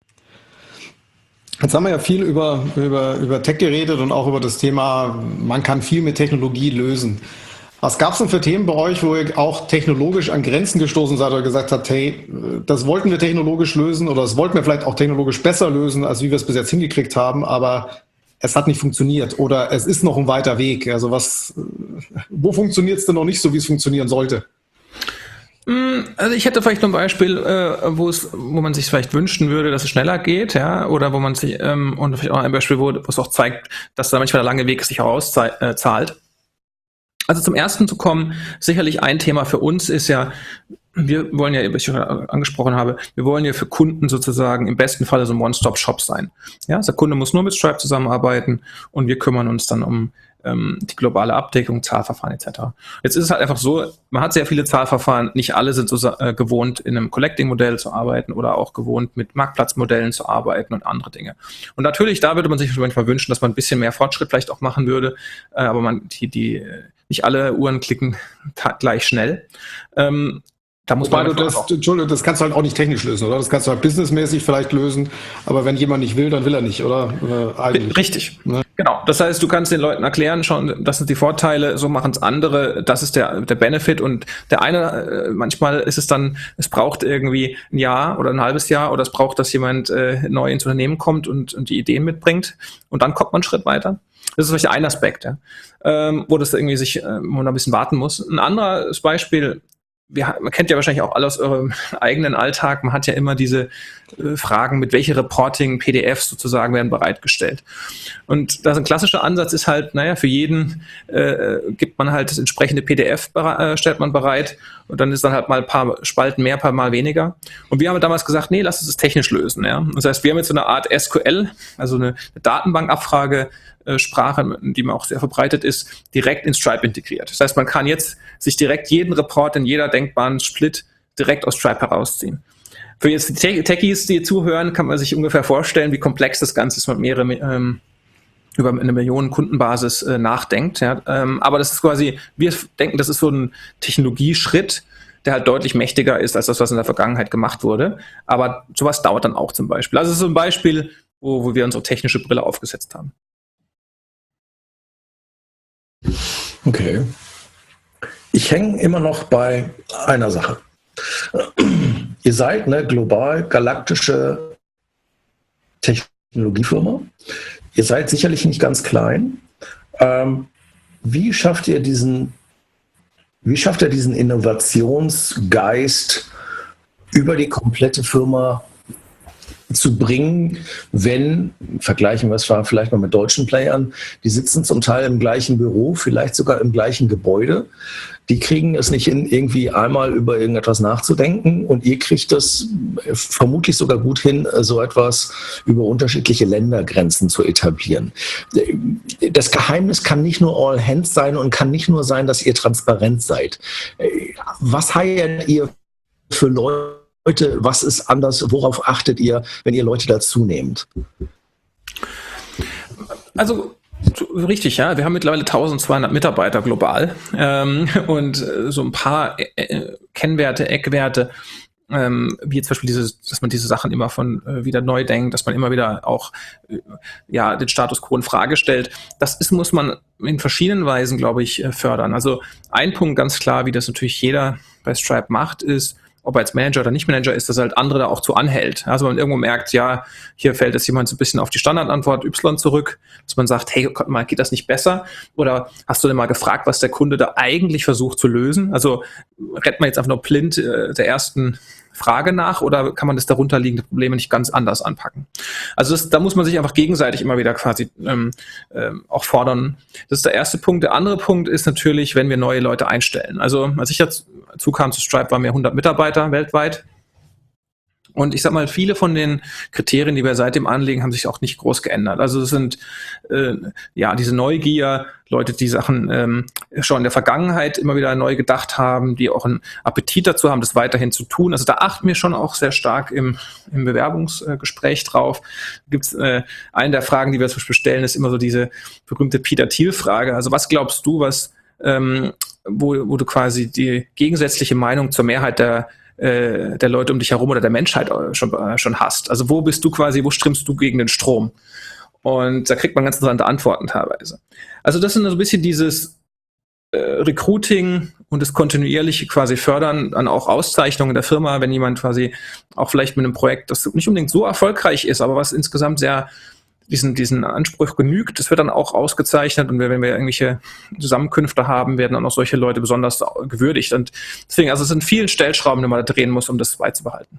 Jetzt haben wir ja viel über, über, über Tech geredet und auch über das Thema, man kann viel mit Technologie lösen. Was gab es denn für Themen bei euch, wo ihr auch technologisch an Grenzen gestoßen seid oder gesagt habt, hey, das wollten wir technologisch lösen oder das wollten wir vielleicht auch technologisch besser lösen, als wie wir es bis jetzt hingekriegt haben, aber es hat nicht funktioniert oder es ist noch ein weiter Weg. Also was, wo funktioniert es denn noch nicht so, wie es funktionieren sollte? Also ich hätte vielleicht noch ein Beispiel, äh, wo es, wo man sich vielleicht wünschen würde, dass es schneller geht, ja, oder wo man sich, ähm, und vielleicht auch ein Beispiel, wo, wo es auch zeigt, dass da manchmal der lange Weg sich auszahlt. Also zum ersten zu kommen, sicherlich ein Thema für uns ist ja, wir wollen ja, wie ich schon angesprochen habe, wir wollen ja für Kunden sozusagen im besten Fall so ein One-Stop-Shop sein. Ja, also der Kunde muss nur mit Stripe zusammenarbeiten und wir kümmern uns dann um ähm, die globale Abdeckung, Zahlverfahren et cetera. Jetzt ist es halt einfach so, man hat sehr viele Zahlverfahren, nicht alle sind so äh, gewohnt, in einem Collecting-Modell zu arbeiten oder auch gewohnt, mit Marktplatzmodellen zu arbeiten und andere Dinge. Und natürlich, da würde man sich manchmal wünschen, dass man ein bisschen mehr Fortschritt vielleicht auch machen würde, äh, aber man, die, die, nicht alle Uhren klicken gleich schnell. Ähm, Da muss Wobei man du das, Entschuldigung, das kannst du halt auch nicht technisch lösen, oder? Das kannst du halt businessmäßig vielleicht lösen, aber wenn jemand nicht will, dann will er nicht, oder? Äh, eigentlich. Richtig, ne? Genau. Das heißt, du kannst den Leuten erklären, schon, das sind die Vorteile, so machen es andere, das ist der, der Benefit und der eine, manchmal ist es dann, es braucht irgendwie ein Jahr oder ein halbes Jahr oder es braucht, dass jemand äh, neu ins Unternehmen kommt und, und die Ideen mitbringt und dann kommt man einen Schritt weiter. Das ist vielleicht ein Aspekt, ja, ähm, wo das irgendwie sich, äh, wo man ein bisschen warten muss. Ein anderes Beispiel, Wir, man kennt ja wahrscheinlich auch alle aus eurem eigenen Alltag, man hat ja immer diese äh, Fragen, mit welche Reporting-P D Fs sozusagen werden bereitgestellt. Und das ein klassischer Ansatz ist halt, naja, für jeden äh, gibt man halt das entsprechende P D F, äh, stellt man bereit und dann ist dann halt mal ein paar Spalten mehr, ein paar Mal weniger. Und wir haben damals gesagt, nee, lass uns das technisch lösen. Ja? Das heißt, wir haben jetzt so eine Art S Q L, also eine, eine Datenbankabfrage, Sprache, die man auch sehr verbreitet ist, direkt in Stripe integriert. Das heißt, man kann jetzt sich direkt jeden Report in jeder denkbaren Split direkt aus Stripe herausziehen. Für jetzt die Techies, die zuhören, kann man sich ungefähr vorstellen, wie komplex das Ganze ist, man mehrere ähm, über eine Millionen Kundenbasis äh, nachdenkt. Ja. Ähm, aber das ist quasi, wir denken, das ist so ein Technologieschritt, der halt deutlich mächtiger ist als das, was in der Vergangenheit gemacht wurde. Aber sowas dauert dann auch zum Beispiel. Also es ist so ein Beispiel, wo, wo wir unsere technische Brille aufgesetzt haben. Okay. Ich hänge immer noch bei einer Sache. Ihr seid eine global galaktische Technologiefirma. Ihr seid sicherlich nicht ganz klein. Ähm, wie schafft ihr diesen, wie schafft ihr diesen Innovationsgeist über die komplette Firma zu bringen, wenn, vergleichen wir es vielleicht mal mit deutschen Playern, die sitzen zum Teil im gleichen Büro, vielleicht sogar im gleichen Gebäude, die kriegen es nicht hin, irgendwie einmal über irgendetwas nachzudenken und ihr kriegt es vermutlich sogar gut hin, so etwas über unterschiedliche Ländergrenzen zu etablieren. Das Geheimnis kann nicht nur all hands sein und kann nicht nur sein, dass ihr transparent seid. Was heiert ihr für Leute, Leute, was ist anders? Worauf achtet ihr, wenn ihr Leute dazu nehmt? Also richtig, ja. Wir haben mittlerweile eintausendzweihundert Mitarbeiter global ähm, und so ein paar äh, Kennwerte, Eckwerte, ähm, wie zum Beispiel dieses, dass man diese Sachen immer von äh, wieder neu denkt, dass man immer wieder auch äh, ja den Status quo in Frage stellt. Das ist, muss man in verschiedenen Weisen, glaube ich, äh, fördern. Also ein Punkt ganz klar, wie das natürlich jeder bei Stripe macht, ist, ob er jetzt Manager oder nicht Manager ist, dass halt andere da auch zu anhält. Also man irgendwo merkt, ja, hier fällt jetzt jemand so ein bisschen auf die Standardantwort Y zurück, dass man sagt, hey, Gott, mal, geht das nicht besser? Oder hast du denn mal gefragt, was der Kunde da eigentlich versucht zu lösen? Also rennt man jetzt einfach nur blind äh, der ersten Frage nach oder kann man das darunterliegende Probleme nicht ganz anders anpacken? Also das, da muss man sich einfach gegenseitig immer wieder quasi ähm, ähm, auch fordern. Das ist der erste Punkt. Der andere Punkt ist natürlich, wenn wir neue Leute einstellen. Also als ich dazu kam zu Stripe, waren wir hundert Mitarbeiter weltweit. Und ich sag mal, viele von den Kriterien, die wir seitdem anlegen, haben sich auch nicht groß geändert. Also es sind äh, ja diese Neugier, Leute, die Sachen ähm, schon in der Vergangenheit immer wieder neu gedacht haben, die auch einen Appetit dazu haben, das weiterhin zu tun. Also da achten wir schon auch sehr stark im, im Bewerbungsgespräch drauf. Gibt's äh, eine der Fragen, die wir zum Beispiel stellen, ist immer so diese berühmte Peter Thiel-Frage. Also was glaubst du, was ähm, wo, wo du quasi die gegensätzliche Meinung zur Mehrheit der der Leute um dich herum oder der Menschheit schon, schon hast. Also wo bist du quasi, wo strimmst du gegen den Strom? Und da kriegt man ganz interessante Antworten teilweise. Also das sind so ein bisschen dieses äh, Recruiting und das kontinuierliche quasi Fördern an auch Auszeichnungen der Firma, wenn jemand quasi auch vielleicht mit einem Projekt, das nicht unbedingt so erfolgreich ist, aber was insgesamt sehr diesen, diesen Anspruch genügt, das wird dann auch ausgezeichnet und wenn wir irgendwelche Zusammenkünfte haben, werden dann auch solche Leute besonders gewürdigt und deswegen, also es sind vielen Stellschrauben, die man da drehen muss, um das beizubehalten.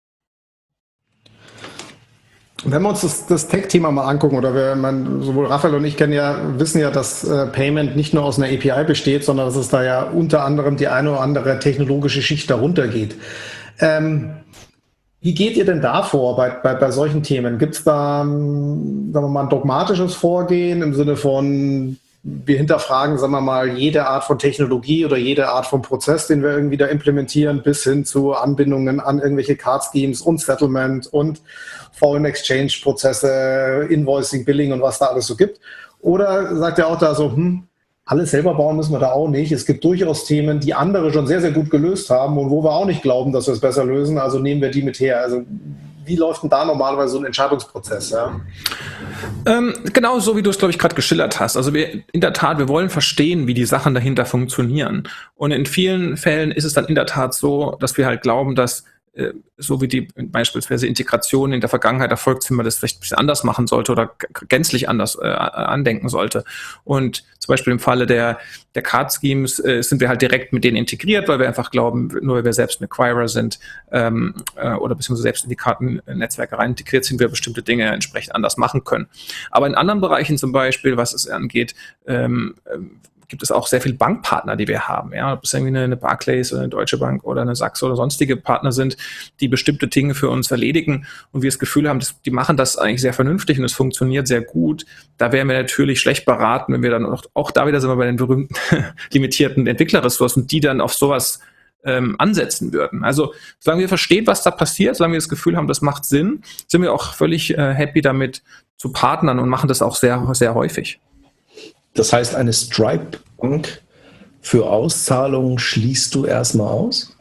Wenn wir uns das, das Tech-Thema mal angucken, oder wir, man, sowohl Raphael und ich kennen ja, wissen ja, dass äh, Payment nicht nur aus einer A P I besteht, sondern dass es da ja unter anderem die eine oder andere technologische Schicht darunter geht. Ähm, Wie geht ihr denn da vor bei, bei, bei solchen Themen? Gibt es da, sagen wir mal, ein dogmatisches Vorgehen im Sinne von, wir hinterfragen, sagen wir mal, jede Art von Technologie oder jede Art von Prozess, den wir irgendwie da implementieren, bis hin zu Anbindungen an irgendwelche Card-Schemes und Settlement und Foreign Exchange-Prozesse, Invoicing, Billing und was da alles so gibt. Oder sagt er auch da so, hm, alles selber bauen müssen wir da auch nicht. Es gibt durchaus Themen, die andere schon sehr, sehr gut gelöst haben und wo wir auch nicht glauben, dass wir es besser lösen. Also nehmen wir die mit her. Also wie läuft denn da normalerweise so ein Entscheidungsprozess? Ja? Ähm, genau so, wie du es, glaube ich, gerade geschildert hast. Also wir, in der Tat, wir wollen verstehen, wie die Sachen dahinter funktionieren. Und in vielen Fällen ist es dann in der Tat so, dass wir halt glauben, dass so wie die beispielsweise Integration in der Vergangenheit erfolgt sind, man das vielleicht ein bisschen anders machen sollte oder gänzlich anders äh, andenken sollte. Und zum Beispiel im Falle der, der Card-Schemes äh, sind wir halt direkt mit denen integriert, weil wir einfach glauben, nur weil wir selbst ein Acquirer sind ähm, äh, oder beziehungsweise selbst in die Kartennetzwerke rein integriert sind, wir bestimmte Dinge entsprechend anders machen können. Aber in anderen Bereichen zum Beispiel, was es angeht, ähm, gibt es auch sehr viele Bankpartner, die wir haben. Ja, ob es irgendwie eine, eine Barclays oder eine Deutsche Bank oder eine Saxo oder sonstige Partner sind, die bestimmte Dinge für uns erledigen und wir das Gefühl haben, dass, die machen das eigentlich sehr vernünftig und es funktioniert sehr gut. Da wären wir natürlich schlecht beraten, wenn wir dann auch, auch da wieder sind wir bei den berühmten limitierten Entwicklerressourcen, die dann auf sowas ähm, ansetzen würden. Also solange wir verstehen, was da passiert, solange wir das Gefühl haben, das macht Sinn, sind wir auch völlig äh, happy damit zu partnern und machen das auch sehr, sehr häufig. Das heißt, eine Stripe-Bank für Auszahlungen schließt du erstmal aus?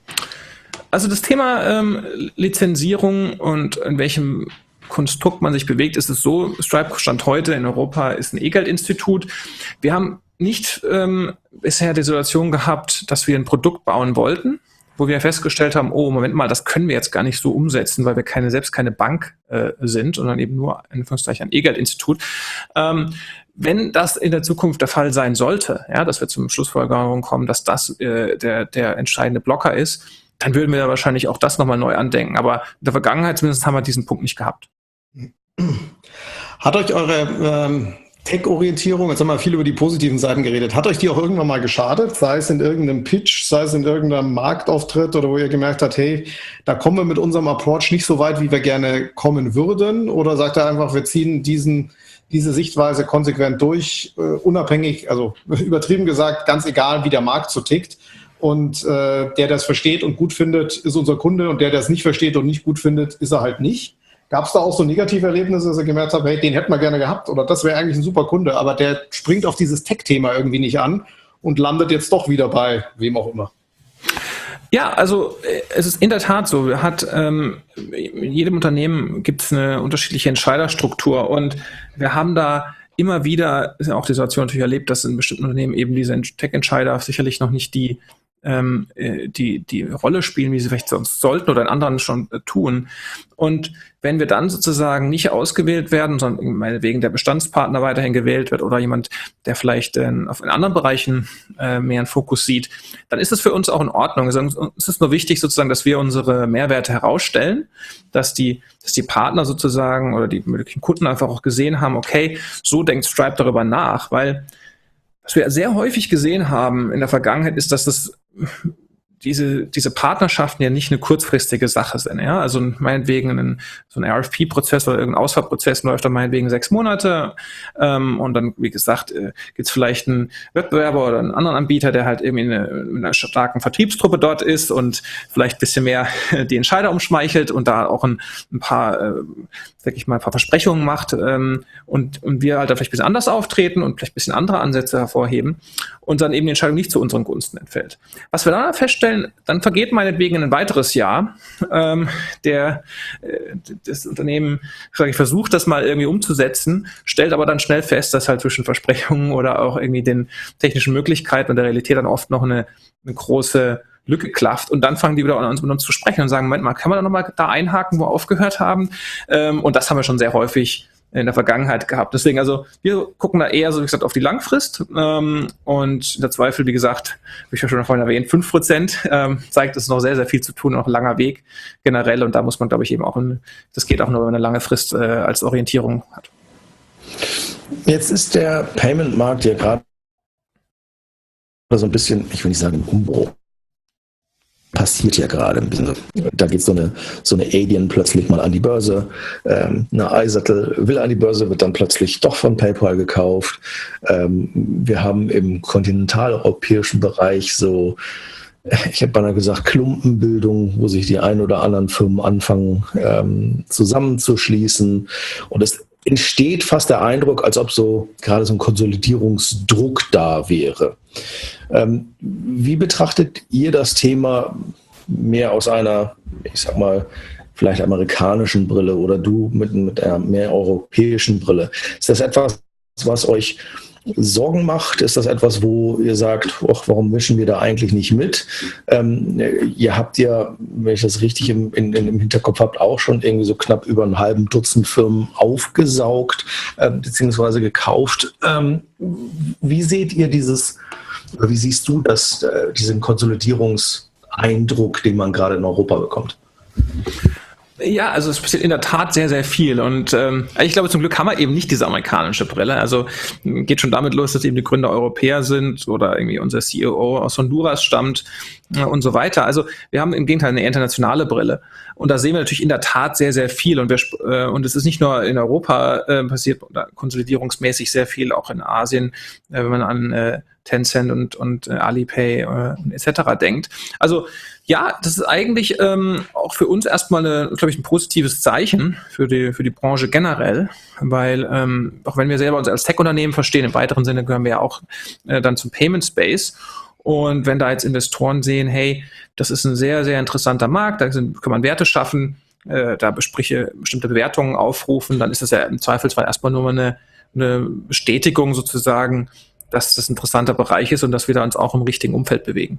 Also das Thema ähm, Lizenzierung und in welchem Konstrukt man sich bewegt, ist es so, Stripe Stand heute in Europa ist ein E-Geld-Institut. Wir haben nicht ähm, bisher die Situation gehabt, dass wir ein Produkt bauen wollten, wo wir festgestellt haben, oh, Moment mal, das können wir jetzt gar nicht so umsetzen, weil wir keine selbst keine Bank äh, sind, sondern eben nur in Anführungszeichen ein E-Geld-Institut. Ähm, Wenn das in der Zukunft der Fall sein sollte, ja, dass wir zum Schlussfolgerung kommen, dass das äh, der, der entscheidende Blocker ist, dann würden wir ja wahrscheinlich auch das nochmal neu andenken. Aber in der Vergangenheit zumindest haben wir diesen Punkt nicht gehabt. Hat euch eure ähm, Tech-Orientierung, jetzt haben wir viel über die positiven Seiten geredet, hat euch die auch irgendwann mal geschadet? Sei es in irgendeinem Pitch, sei es in irgendeinem Marktauftritt oder wo ihr gemerkt habt, hey, da kommen wir mit unserem Approach nicht so weit, wie wir gerne kommen würden? Oder sagt ihr einfach, wir ziehen diesen diese Sichtweise konsequent durch, äh, unabhängig, also übertrieben gesagt, ganz egal, wie der Markt so tickt. Und äh, der, der es versteht und gut findet, ist unser Kunde und der, der es nicht versteht und nicht gut findet, ist er halt nicht. Gab es da auch so negative Erlebnisse, dass ihr gemerkt habt, hey, den hätten wir gerne gehabt oder das wäre eigentlich ein super Kunde, aber der springt auf dieses Tech-Thema irgendwie nicht an und landet jetzt doch wieder bei wem auch immer? Ja, also es ist in der Tat so. Hat, ähm, in jedem Unternehmen gibt es eine unterschiedliche Entscheiderstruktur und wir haben da immer wieder auch die Situation natürlich erlebt, dass in bestimmten Unternehmen eben diese Tech-Entscheider sicherlich noch nicht die ähm, die die Rolle spielen, wie sie vielleicht sonst sollten oder in anderen schon äh, tun. Und wenn wir dann sozusagen nicht ausgewählt werden, sondern meinetwegen der Bestandspartner weiterhin gewählt wird oder jemand, der vielleicht äh, auf in anderen Bereichen äh, mehr einen Fokus sieht, dann ist es für uns auch in Ordnung. Also, es ist nur wichtig sozusagen, dass wir unsere Mehrwerte herausstellen, dass die, dass die Partner sozusagen oder die möglichen Kunden einfach auch gesehen haben, okay, so denkt Stripe darüber nach, weil was wir sehr häufig gesehen haben in der Vergangenheit ist, dass das diese, diese Partnerschaften ja nicht eine kurzfristige Sache sind. Ja? Also meinetwegen ein, so ein R F P-Prozess oder irgendein Auswahlprozess läuft dann meinetwegen sechs Monate ähm, und dann, wie gesagt, äh, gibt es vielleicht einen Wettbewerber oder einen anderen Anbieter, der halt irgendwie eine, mit einer starken Vertriebstruppe dort ist und vielleicht ein bisschen mehr die Entscheider umschmeichelt und da auch ein, ein paar, äh, sag ich mal, ein paar Versprechungen macht ähm, und, und wir halt da vielleicht ein bisschen anders auftreten und vielleicht ein bisschen andere Ansätze hervorheben und dann eben die Entscheidung nicht zu unseren Gunsten entfällt. Was wir dann feststellen, dann vergeht meinetwegen ein weiteres Jahr. Ähm, der, äh, das Unternehmen sag ich, versucht das mal irgendwie umzusetzen, stellt aber dann schnell fest, dass halt zwischen Versprechungen oder auch irgendwie den technischen Möglichkeiten und der Realität dann oft noch eine, eine große Lücke klafft und dann fangen die wieder an uns mit uns zu sprechen und sagen, Moment mal, kann man da nochmal da einhaken, wo wir aufgehört haben? Ähm, und das haben wir schon sehr häufig in der Vergangenheit gehabt. Deswegen, also wir gucken da eher, so wie gesagt, auf die Langfrist ähm, und der Zweifel, wie gesagt, wie ich ja schon vorhin erwähnt, fünf Prozent ähm, zeigt, es ist noch sehr, sehr viel zu tun, noch ein langer Weg generell und da muss man, glaube ich, eben auch, ein, das geht auch nur, wenn man eine lange Frist äh, als Orientierung hat. Jetzt ist der Payment-Markt ja gerade so ein bisschen, ich will nicht sagen im Umbruch, passiert ja gerade. Da geht so eine, so eine Alien plötzlich mal an die Börse. Ähm, eine iSettle will an die Börse, wird dann plötzlich doch von PayPal gekauft. Ähm, wir haben im kontinentaleuropäischen Bereich so, ich hätte beinahe gesagt, Klumpenbildung, wo sich die ein oder anderen Firmen anfangen ähm, zusammenzuschließen. Und es entsteht fast der Eindruck, als ob so gerade so ein Konsolidierungsdruck da wäre. Ähm, wie betrachtet ihr das Thema mehr aus einer, ich sag mal, vielleicht amerikanischen Brille oder du mit, mit einer mehr europäischen Brille? Ist das etwas, was euch Sorgen macht? Ist das etwas, wo ihr sagt, och, warum mischen wir da eigentlich nicht mit? Ähm, ihr habt ja, wenn ich das richtig im, in, im Hinterkopf habt, auch schon irgendwie so knapp über einen halben Dutzend Firmen aufgesaugt äh, bzw. gekauft. Ähm, wie seht ihr dieses, oder wie siehst du das, äh, diesen Konsolidierungseindruck, den man gerade in Europa bekommt? Ja, also es passiert in der Tat sehr, sehr viel und ähm, ich glaube, zum Glück haben wir eben nicht diese amerikanische Brille. Also geht schon damit los, dass eben die Gründer Europäer sind oder irgendwie unser C E O aus Honduras stammt äh, und so weiter. Also wir haben im Gegenteil eine internationale Brille und da sehen wir natürlich in der Tat sehr, sehr viel und wir äh, und es ist nicht nur in Europa äh, passiert oder konsolidierungsmäßig sehr viel, auch in Asien, äh, wenn man an äh, Tencent und, und äh, Alipay äh, et cetera denkt. Also ja, das ist eigentlich ähm, auch für uns erstmal, glaube ich, ein positives Zeichen für die, für die Branche generell, weil ähm, auch wenn wir selber uns als Tech-Unternehmen verstehen, im weiteren Sinne gehören wir ja auch äh, dann zum Payment Space. Und wenn da jetzt Investoren sehen, hey, das ist ein sehr, sehr interessanter Markt, da sind, kann man Werte schaffen, äh, da bespreche, bestimmte Bewertungen aufrufen, dann ist das ja im Zweifelsfall erstmal nur eine, eine Bestätigung sozusagen, dass das ein interessanter Bereich ist und dass wir da uns auch im richtigen Umfeld bewegen.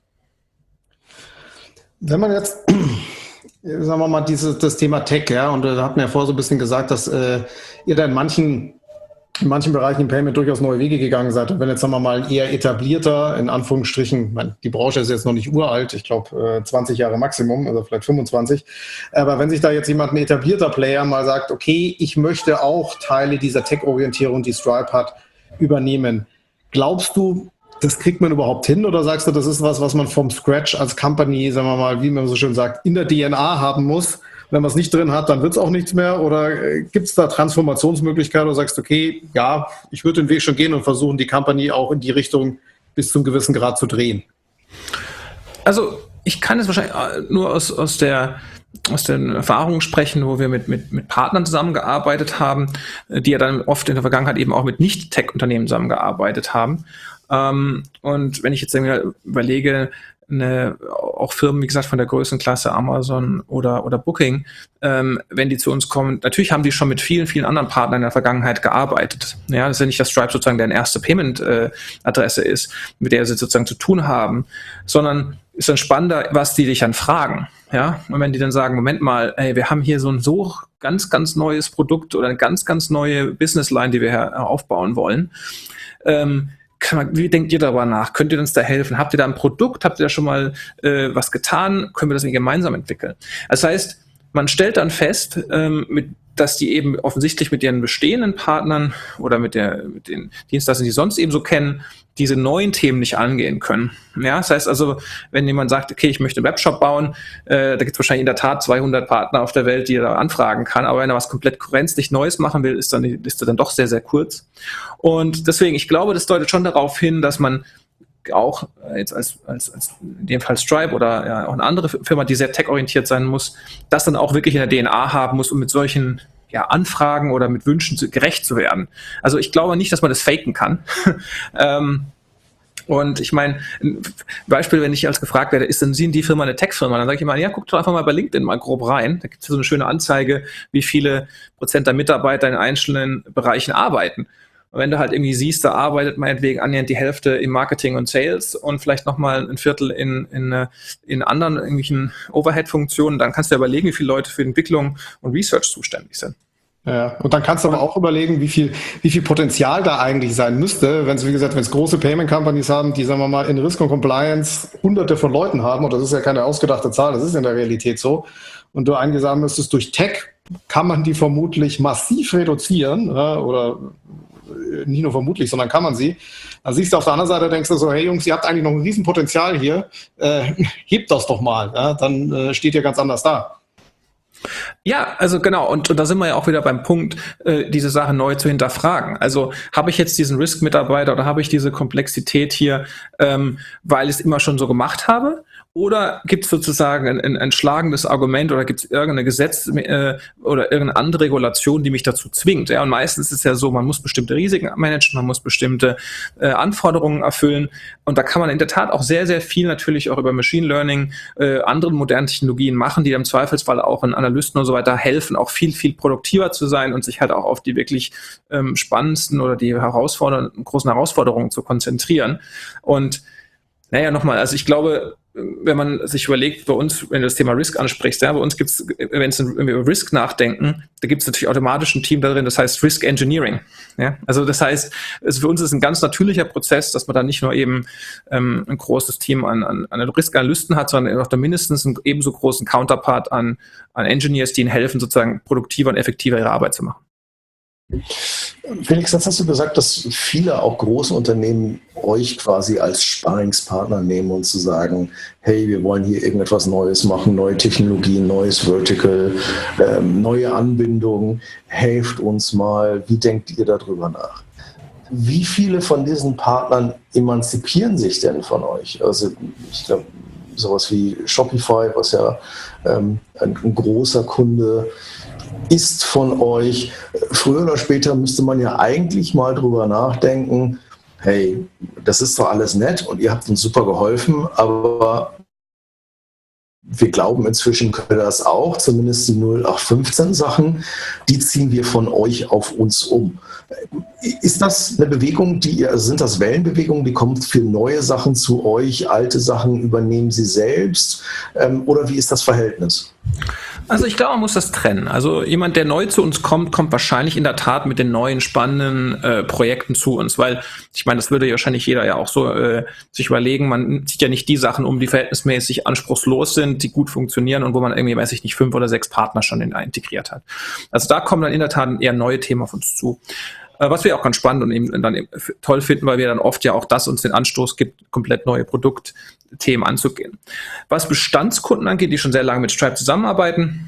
Wenn man jetzt, sagen wir mal, dieses, das Thema Tech, ja, und da hat mir ja vorher so ein bisschen gesagt, dass äh, ihr da in manchen, in manchen Bereichen im Payment durchaus neue Wege gegangen seid. Und wenn jetzt, sagen wir mal, eher etablierter, in Anführungsstrichen, mein, die Branche ist jetzt noch nicht uralt, ich glaube äh, zwanzig Jahre Maximum, also vielleicht fünfundzwanzig. Aber wenn sich da jetzt jemand, ein etablierter Player, mal sagt, okay, ich möchte auch Teile dieser Tech-Orientierung, die Stripe hat, übernehmen. Glaubst du, das kriegt man überhaupt hin oder sagst du, das ist was, was man vom Scratch als Company, sagen wir mal, wie man so schön sagt, in der D N A haben muss? Wenn man es nicht drin hat, dann wird es auch nichts mehr? Oder gibt es da Transformationsmöglichkeiten oder sagst du, okay, ja, ich würde den Weg schon gehen und versuchen, die Company auch in die Richtung bis zum gewissen Grad zu drehen? Also ich kann es wahrscheinlich nur aus, aus der aus den Erfahrungen sprechen, wo wir mit, mit, mit Partnern zusammengearbeitet haben, die ja dann oft in der Vergangenheit eben auch mit Nicht-Tech-Unternehmen zusammengearbeitet haben. Ähm, und wenn ich jetzt überlege, eine, auch Firmen, wie gesagt, von der Größenklasse Amazon oder, oder Booking, ähm, wenn die zu uns kommen, natürlich haben die schon mit vielen, vielen anderen Partnern in der Vergangenheit gearbeitet. Ja, das ist ja nicht, dass Stripe sozusagen deren erste Payment-Adresse äh, ist, mit der sie sozusagen zu tun haben, sondern ist dann spannender, was die dich dann fragen. Ja, und wenn die dann sagen, Moment mal, ey, wir haben hier so ein so ganz, ganz neues Produkt oder eine ganz, ganz neue Businessline, die wir hier aufbauen wollen, ähm, kann man, wie denkt ihr darüber nach? Könnt ihr uns da helfen? Habt ihr da ein Produkt? Habt ihr da schon mal äh, was getan? Können wir das gemeinsam entwickeln? Das heißt, man stellt dann fest, ähm, mit, dass die eben offensichtlich mit ihren bestehenden Partnern oder mit, der, mit den Dienstleistern, die sie sonst eben so kennen, diese neuen Themen nicht angehen können. Ja, das heißt also, wenn jemand sagt, okay, ich möchte einen Webshop bauen, äh, da gibt es wahrscheinlich in der Tat zweihundert Partner auf der Welt, die er da anfragen kann, aber wenn er was komplett gänzlich Neues machen will, ist dann die Liste dann doch sehr, sehr kurz. Und deswegen, ich glaube, das deutet schon darauf hin, dass man auch jetzt als, als, als in dem Fall Stripe oder ja, auch eine andere Firma, die sehr tech-orientiert sein muss, das dann auch wirklich in der D N A haben muss, um mit solchen ja, Anfragen oder mit Wünschen zu, gerecht zu werden. Also ich glaube nicht, dass man das faken kann. ähm, und ich meine, ein Beispiel, wenn ich als gefragt werde, ist denn Sie die Firma eine Tech-Firma? Dann sage ich immer, ja, guck doch einfach mal bei LinkedIn mal grob rein. Da gibt es so eine schöne Anzeige, wie viele Prozent der Mitarbeiter in einzelnen Bereichen arbeiten. Und wenn du halt irgendwie siehst, da arbeitet meinetwegen annähernd die Hälfte im Marketing und Sales und vielleicht nochmal ein Viertel in, in, in anderen irgendwelchen Overhead-Funktionen, dann kannst du dir überlegen, wie viele Leute für Entwicklung und Research zuständig sind. Ja, und dann kannst du aber auch überlegen, wie viel, wie viel Potenzial da eigentlich sein müsste, wenn es, wie gesagt, wenn es große Payment Companies haben, die, sagen wir mal, in Risk und Compliance hunderte von Leuten haben, und das ist ja keine ausgedachte Zahl, das ist in der Realität so, und du eingesamt müsstest durch Tech, kann man die vermutlich massiv reduzieren, ja, oder nicht nur vermutlich, sondern kann man sie. Dann siehst du auf der anderen Seite, denkst du so, hey Jungs, ihr habt eigentlich noch ein Riesenpotenzial hier, äh, hebt das doch mal, ja? Dann äh, steht ihr ganz anders da. Ja, also genau, und, und da sind wir ja auch wieder beim Punkt, äh, diese Sache neu zu hinterfragen. Also habe ich jetzt diesen Risk-Mitarbeiter oder habe ich diese Komplexität hier, ähm, weil ich es immer schon so gemacht habe? Oder gibt es sozusagen ein, ein, ein schlagendes Argument oder gibt es irgendein Gesetz äh, oder irgendeine andere Regulation, die mich dazu zwingt? Ja, und meistens ist es ja so, man muss bestimmte Risiken managen, man muss bestimmte äh, Anforderungen erfüllen. Und da kann man in der Tat auch sehr, sehr viel natürlich auch über Machine Learning, äh, anderen modernen Technologien machen, die im Zweifelsfall auch in Analysten und so weiter helfen, auch viel, viel produktiver zu sein und sich halt auch auf die wirklich ähm, spannendsten oder die herausfordernden, großen Herausforderungen zu konzentrieren. Und naja, nochmal, also ich glaube, wenn man sich überlegt, bei uns, wenn du das Thema Risk ansprichst, ja, bei uns gibt es, wenn es wenn wir über Risk nachdenken, da gibt es natürlich automatisch ein Team darin, das heißt Risk Engineering. Ja? Also das heißt, es, für uns ist ein ganz natürlicher Prozess, dass man da nicht nur eben ähm, ein großes Team an, an, an Risk-Analysten hat, sondern auch da mindestens einen ebenso großen Counterpart an, an Engineers, die ihnen helfen, sozusagen produktiver und effektiver ihre Arbeit zu machen. Felix, jetzt hast du gesagt, dass viele auch große Unternehmen euch quasi als Sparringspartner nehmen und zu sagen, hey, wir wollen hier irgendetwas Neues machen, neue Technologien, neues Vertical, ähm, neue Anbindungen, helft uns mal, wie denkt ihr darüber nach? Wie viele von diesen Partnern emanzipieren sich denn von euch? Also ich glaube, sowas wie Shopify, was ja ähm, ein, ein großer Kunde ist von euch. Früher oder später müsste man ja eigentlich mal drüber nachdenken, hey, das ist doch alles nett und ihr habt uns super geholfen, aber wir glauben inzwischen können wir das auch, zumindest die null acht fünfzehn Sachen, die ziehen wir von euch auf uns um. Ist das eine Bewegung, die ihr, also sind das Wellenbewegungen, die kommen für neue Sachen zu euch, alte Sachen übernehmen sie selbst, ähm, oder wie ist das Verhältnis? Also ich glaube, man muss das trennen. Also jemand, der neu zu uns kommt, kommt wahrscheinlich in der Tat mit den neuen spannenden äh, Projekten zu uns, weil ich meine, das würde ja wahrscheinlich jeder ja auch so äh, sich überlegen, man zieht ja nicht die Sachen um, die verhältnismäßig anspruchslos sind, die gut funktionieren und wo man irgendwie, weiß ich nicht, fünf oder sechs Partner schon in, integriert hat. Also da kommen dann in der Tat eher neue Themen auf uns zu. Was wir auch ganz spannend und eben dann eben toll finden, weil wir dann oft ja auch das uns den Anstoß gibt, komplett neue Produktthemen anzugehen. Was Bestandskunden angeht, die schon sehr lange mit Stripe zusammenarbeiten,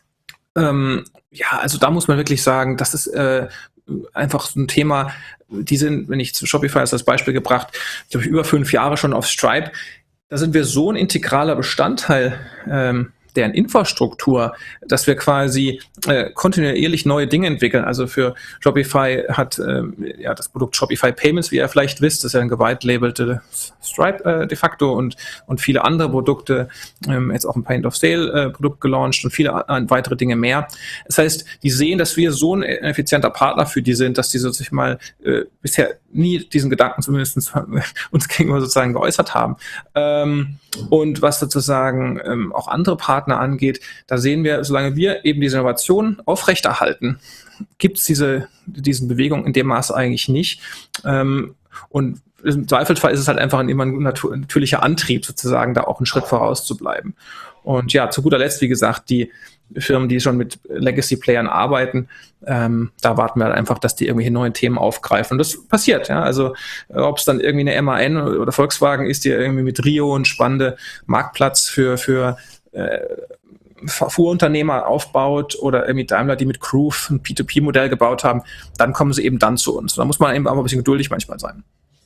ähm, ja, also da muss man wirklich sagen, das ist äh, einfach so ein Thema, die sind, wenn ich zu Shopify als Beispiel gebracht, glaube ich, über fünf Jahre schon auf Stripe, da sind wir so ein integraler Bestandteil ähm, deren Infrastruktur, dass wir quasi äh, kontinuierlich neue Dinge entwickeln. Also für Shopify hat ähm, ja das Produkt Shopify Payments, wie ihr vielleicht wisst, das ist ja ein gewite-labelte Stripe äh, de facto und, und viele andere Produkte, ähm, jetzt auch ein Point of Sale äh, Produkt gelauncht und viele äh, weitere Dinge mehr. Das heißt, die sehen, dass wir so ein effizienter Partner für die sind, dass die sich mal äh, bisher nie diesen Gedanken zumindest uns gegenüber sozusagen geäußert haben. Ähm, und was sozusagen ähm, auch andere Partner angeht, da sehen wir, solange wir eben diese Innovation aufrechterhalten, gibt es diese diesen Bewegungen in dem Maße eigentlich nicht. Ähm, und im Zweifelsfall ist es halt einfach ein immer ein natur- natürlicher Antrieb, sozusagen da auch einen Schritt voraus zu bleiben. Und ja, zu guter Letzt, wie gesagt, die Firmen, die schon mit Legacy-Playern arbeiten, ähm, da warten wir halt einfach, dass die irgendwelche neuen Themen aufgreifen. Und das passiert, ja. Also ob es dann irgendwie eine M A N oder Volkswagen ist, die irgendwie mit Rio einen spannenden Marktplatz für, für äh, Fuhrunternehmer aufbaut oder irgendwie Daimler, die mit Groove ein P zwei P-Modell gebaut haben, dann kommen sie eben dann zu uns. Da muss man eben auch ein bisschen geduldig manchmal sein.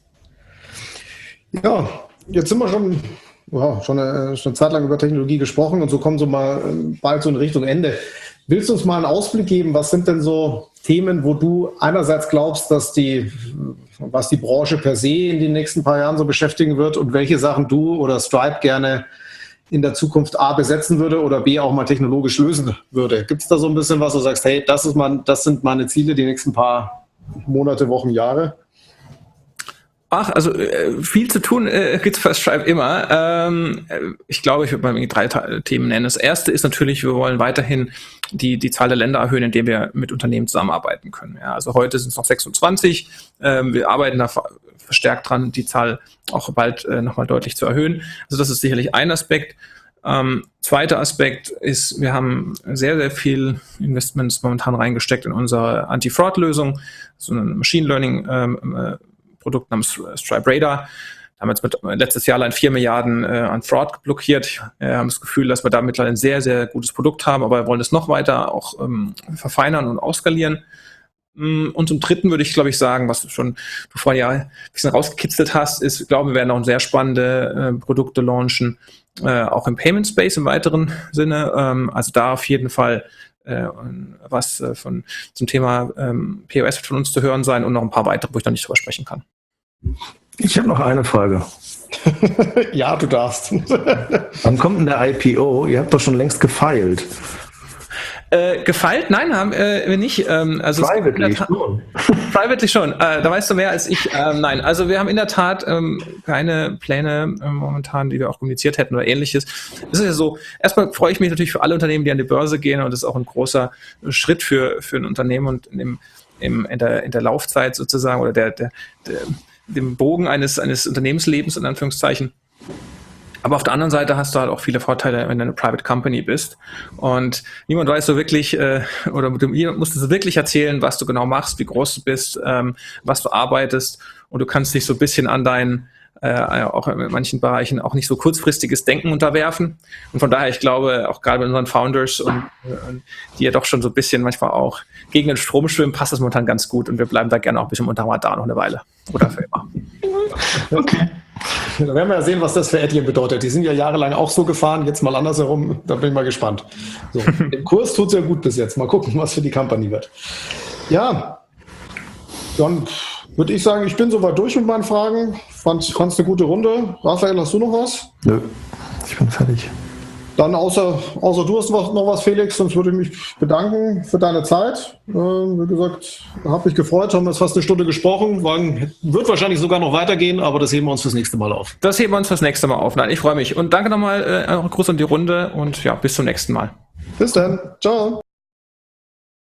Ja, jetzt sind wir schon, wow, schon, eine, schon eine Zeit lang über Technologie gesprochen und so kommen so mal bald so in Richtung Ende. Willst du uns mal einen Ausblick geben, was sind denn so Themen, wo du einerseits glaubst, dass die, was die Branche per se in den nächsten paar Jahren so beschäftigen wird und welche Sachen du oder Stripe gerne in der Zukunft A besetzen würde oder B auch mal technologisch lösen würde? Gibt es da so ein bisschen was, wo du sagst, hey, das ist mein, das sind meine Ziele die nächsten paar Monate, Wochen, Jahre? Ach, also äh, viel zu tun äh, gibt es bei Stripe immer. Ähm, ich glaube, ich würde mal drei Themen nennen. Das erste ist natürlich, wir wollen weiterhin die die Zahl der Länder erhöhen, in denen wir mit Unternehmen zusammenarbeiten können. Ja, also heute sind es noch sechsundzwanzig. Ähm, wir arbeiten da verstärkt dran, die Zahl auch bald äh, nochmal deutlich zu erhöhen. Also das ist sicherlich ein Aspekt. Ähm, zweiter Aspekt ist, wir haben sehr, sehr viel Investments momentan reingesteckt in unsere Anti-Fraud-Lösung, so ein Machine Learning-Produkt ähm, namens Stripe Radar. Wir haben jetzt mit, letztes Jahr allein vier Milliarden äh, an Fraud blockiert. Wir haben das Gefühl, dass wir da mittlerweile ein sehr, sehr gutes Produkt haben, aber wir wollen es noch weiter auch ähm, verfeinern und ausskalieren. Und zum Dritten würde ich, glaube ich, sagen, was du schon du vorhin ja ein bisschen rausgekitzelt hast, ist, ich glaube, wir werden auch sehr spannende äh, Produkte launchen, äh, auch im Payment Space im weiteren Sinne. Ähm, also da auf jeden Fall äh, was äh, von zum Thema ähm, P O S von uns zu hören sein und noch ein paar weitere, wo ich noch nicht drüber sprechen kann. Ich habe noch eine Frage. Ja, du darfst. Wann kommt denn der I P O? Ihr habt doch schon längst gefeilt. Äh, gefeilt? Nein, haben äh, wir nicht. Ähm, also Privately schon. Privately schon. Äh, da weißt du mehr als ich. Ähm, nein, also wir haben in der Tat ähm, keine Pläne äh, momentan, die wir auch kommuniziert hätten oder ähnliches. Es ist ja so, erstmal freue ich mich natürlich für alle Unternehmen, die an die Börse gehen, und das ist auch ein großer Schritt für, für ein Unternehmen und in, dem, im, in, der, in der Laufzeit sozusagen oder der, der, der, dem Bogen eines, eines Unternehmenslebens in Anführungszeichen. Aber auf der anderen Seite hast du halt auch viele Vorteile, wenn du eine Private Company bist. Und niemand weiß so wirklich, äh, oder niemand musst du so wirklich erzählen, was du genau machst, wie groß du bist, ähm, was du arbeitest. Und du kannst dich so ein bisschen an deinen, äh, auch in manchen Bereichen, auch nicht so kurzfristiges Denken unterwerfen. Und von daher, ich glaube, auch gerade bei unseren Founders und, und die ja doch schon so ein bisschen manchmal auch gegen den Strom schwimmen, passt das momentan ganz gut. Und wir bleiben da gerne auch ein bisschen unter Radar noch eine Weile. Oder für immer. Okay. Da werden wir ja sehen, was das für Etienne bedeutet. Die sind ja jahrelang auch so gefahren, jetzt mal andersherum. Da bin ich mal gespannt. So, im Kurs tut es ja gut bis jetzt. Mal gucken, was für die Company wird. Ja, dann würde ich sagen, ich bin soweit durch mit meinen Fragen. Fand es eine gute Runde. Raphael, hast du noch was? Nö, ich bin fertig. Dann außer, außer du hast noch was, Felix, sonst würde ich mich bedanken für deine Zeit. Äh, wie gesagt, habe mich gefreut, haben jetzt fast eine Stunde gesprochen. War, wird wahrscheinlich sogar noch weitergehen, aber das heben wir uns fürs nächste Mal auf. Das heben wir uns fürs nächste Mal auf. Nein, ich freue mich. Und danke nochmal, äh, Gruß an die Runde und ja, bis zum nächsten Mal. Bis dann. Ciao.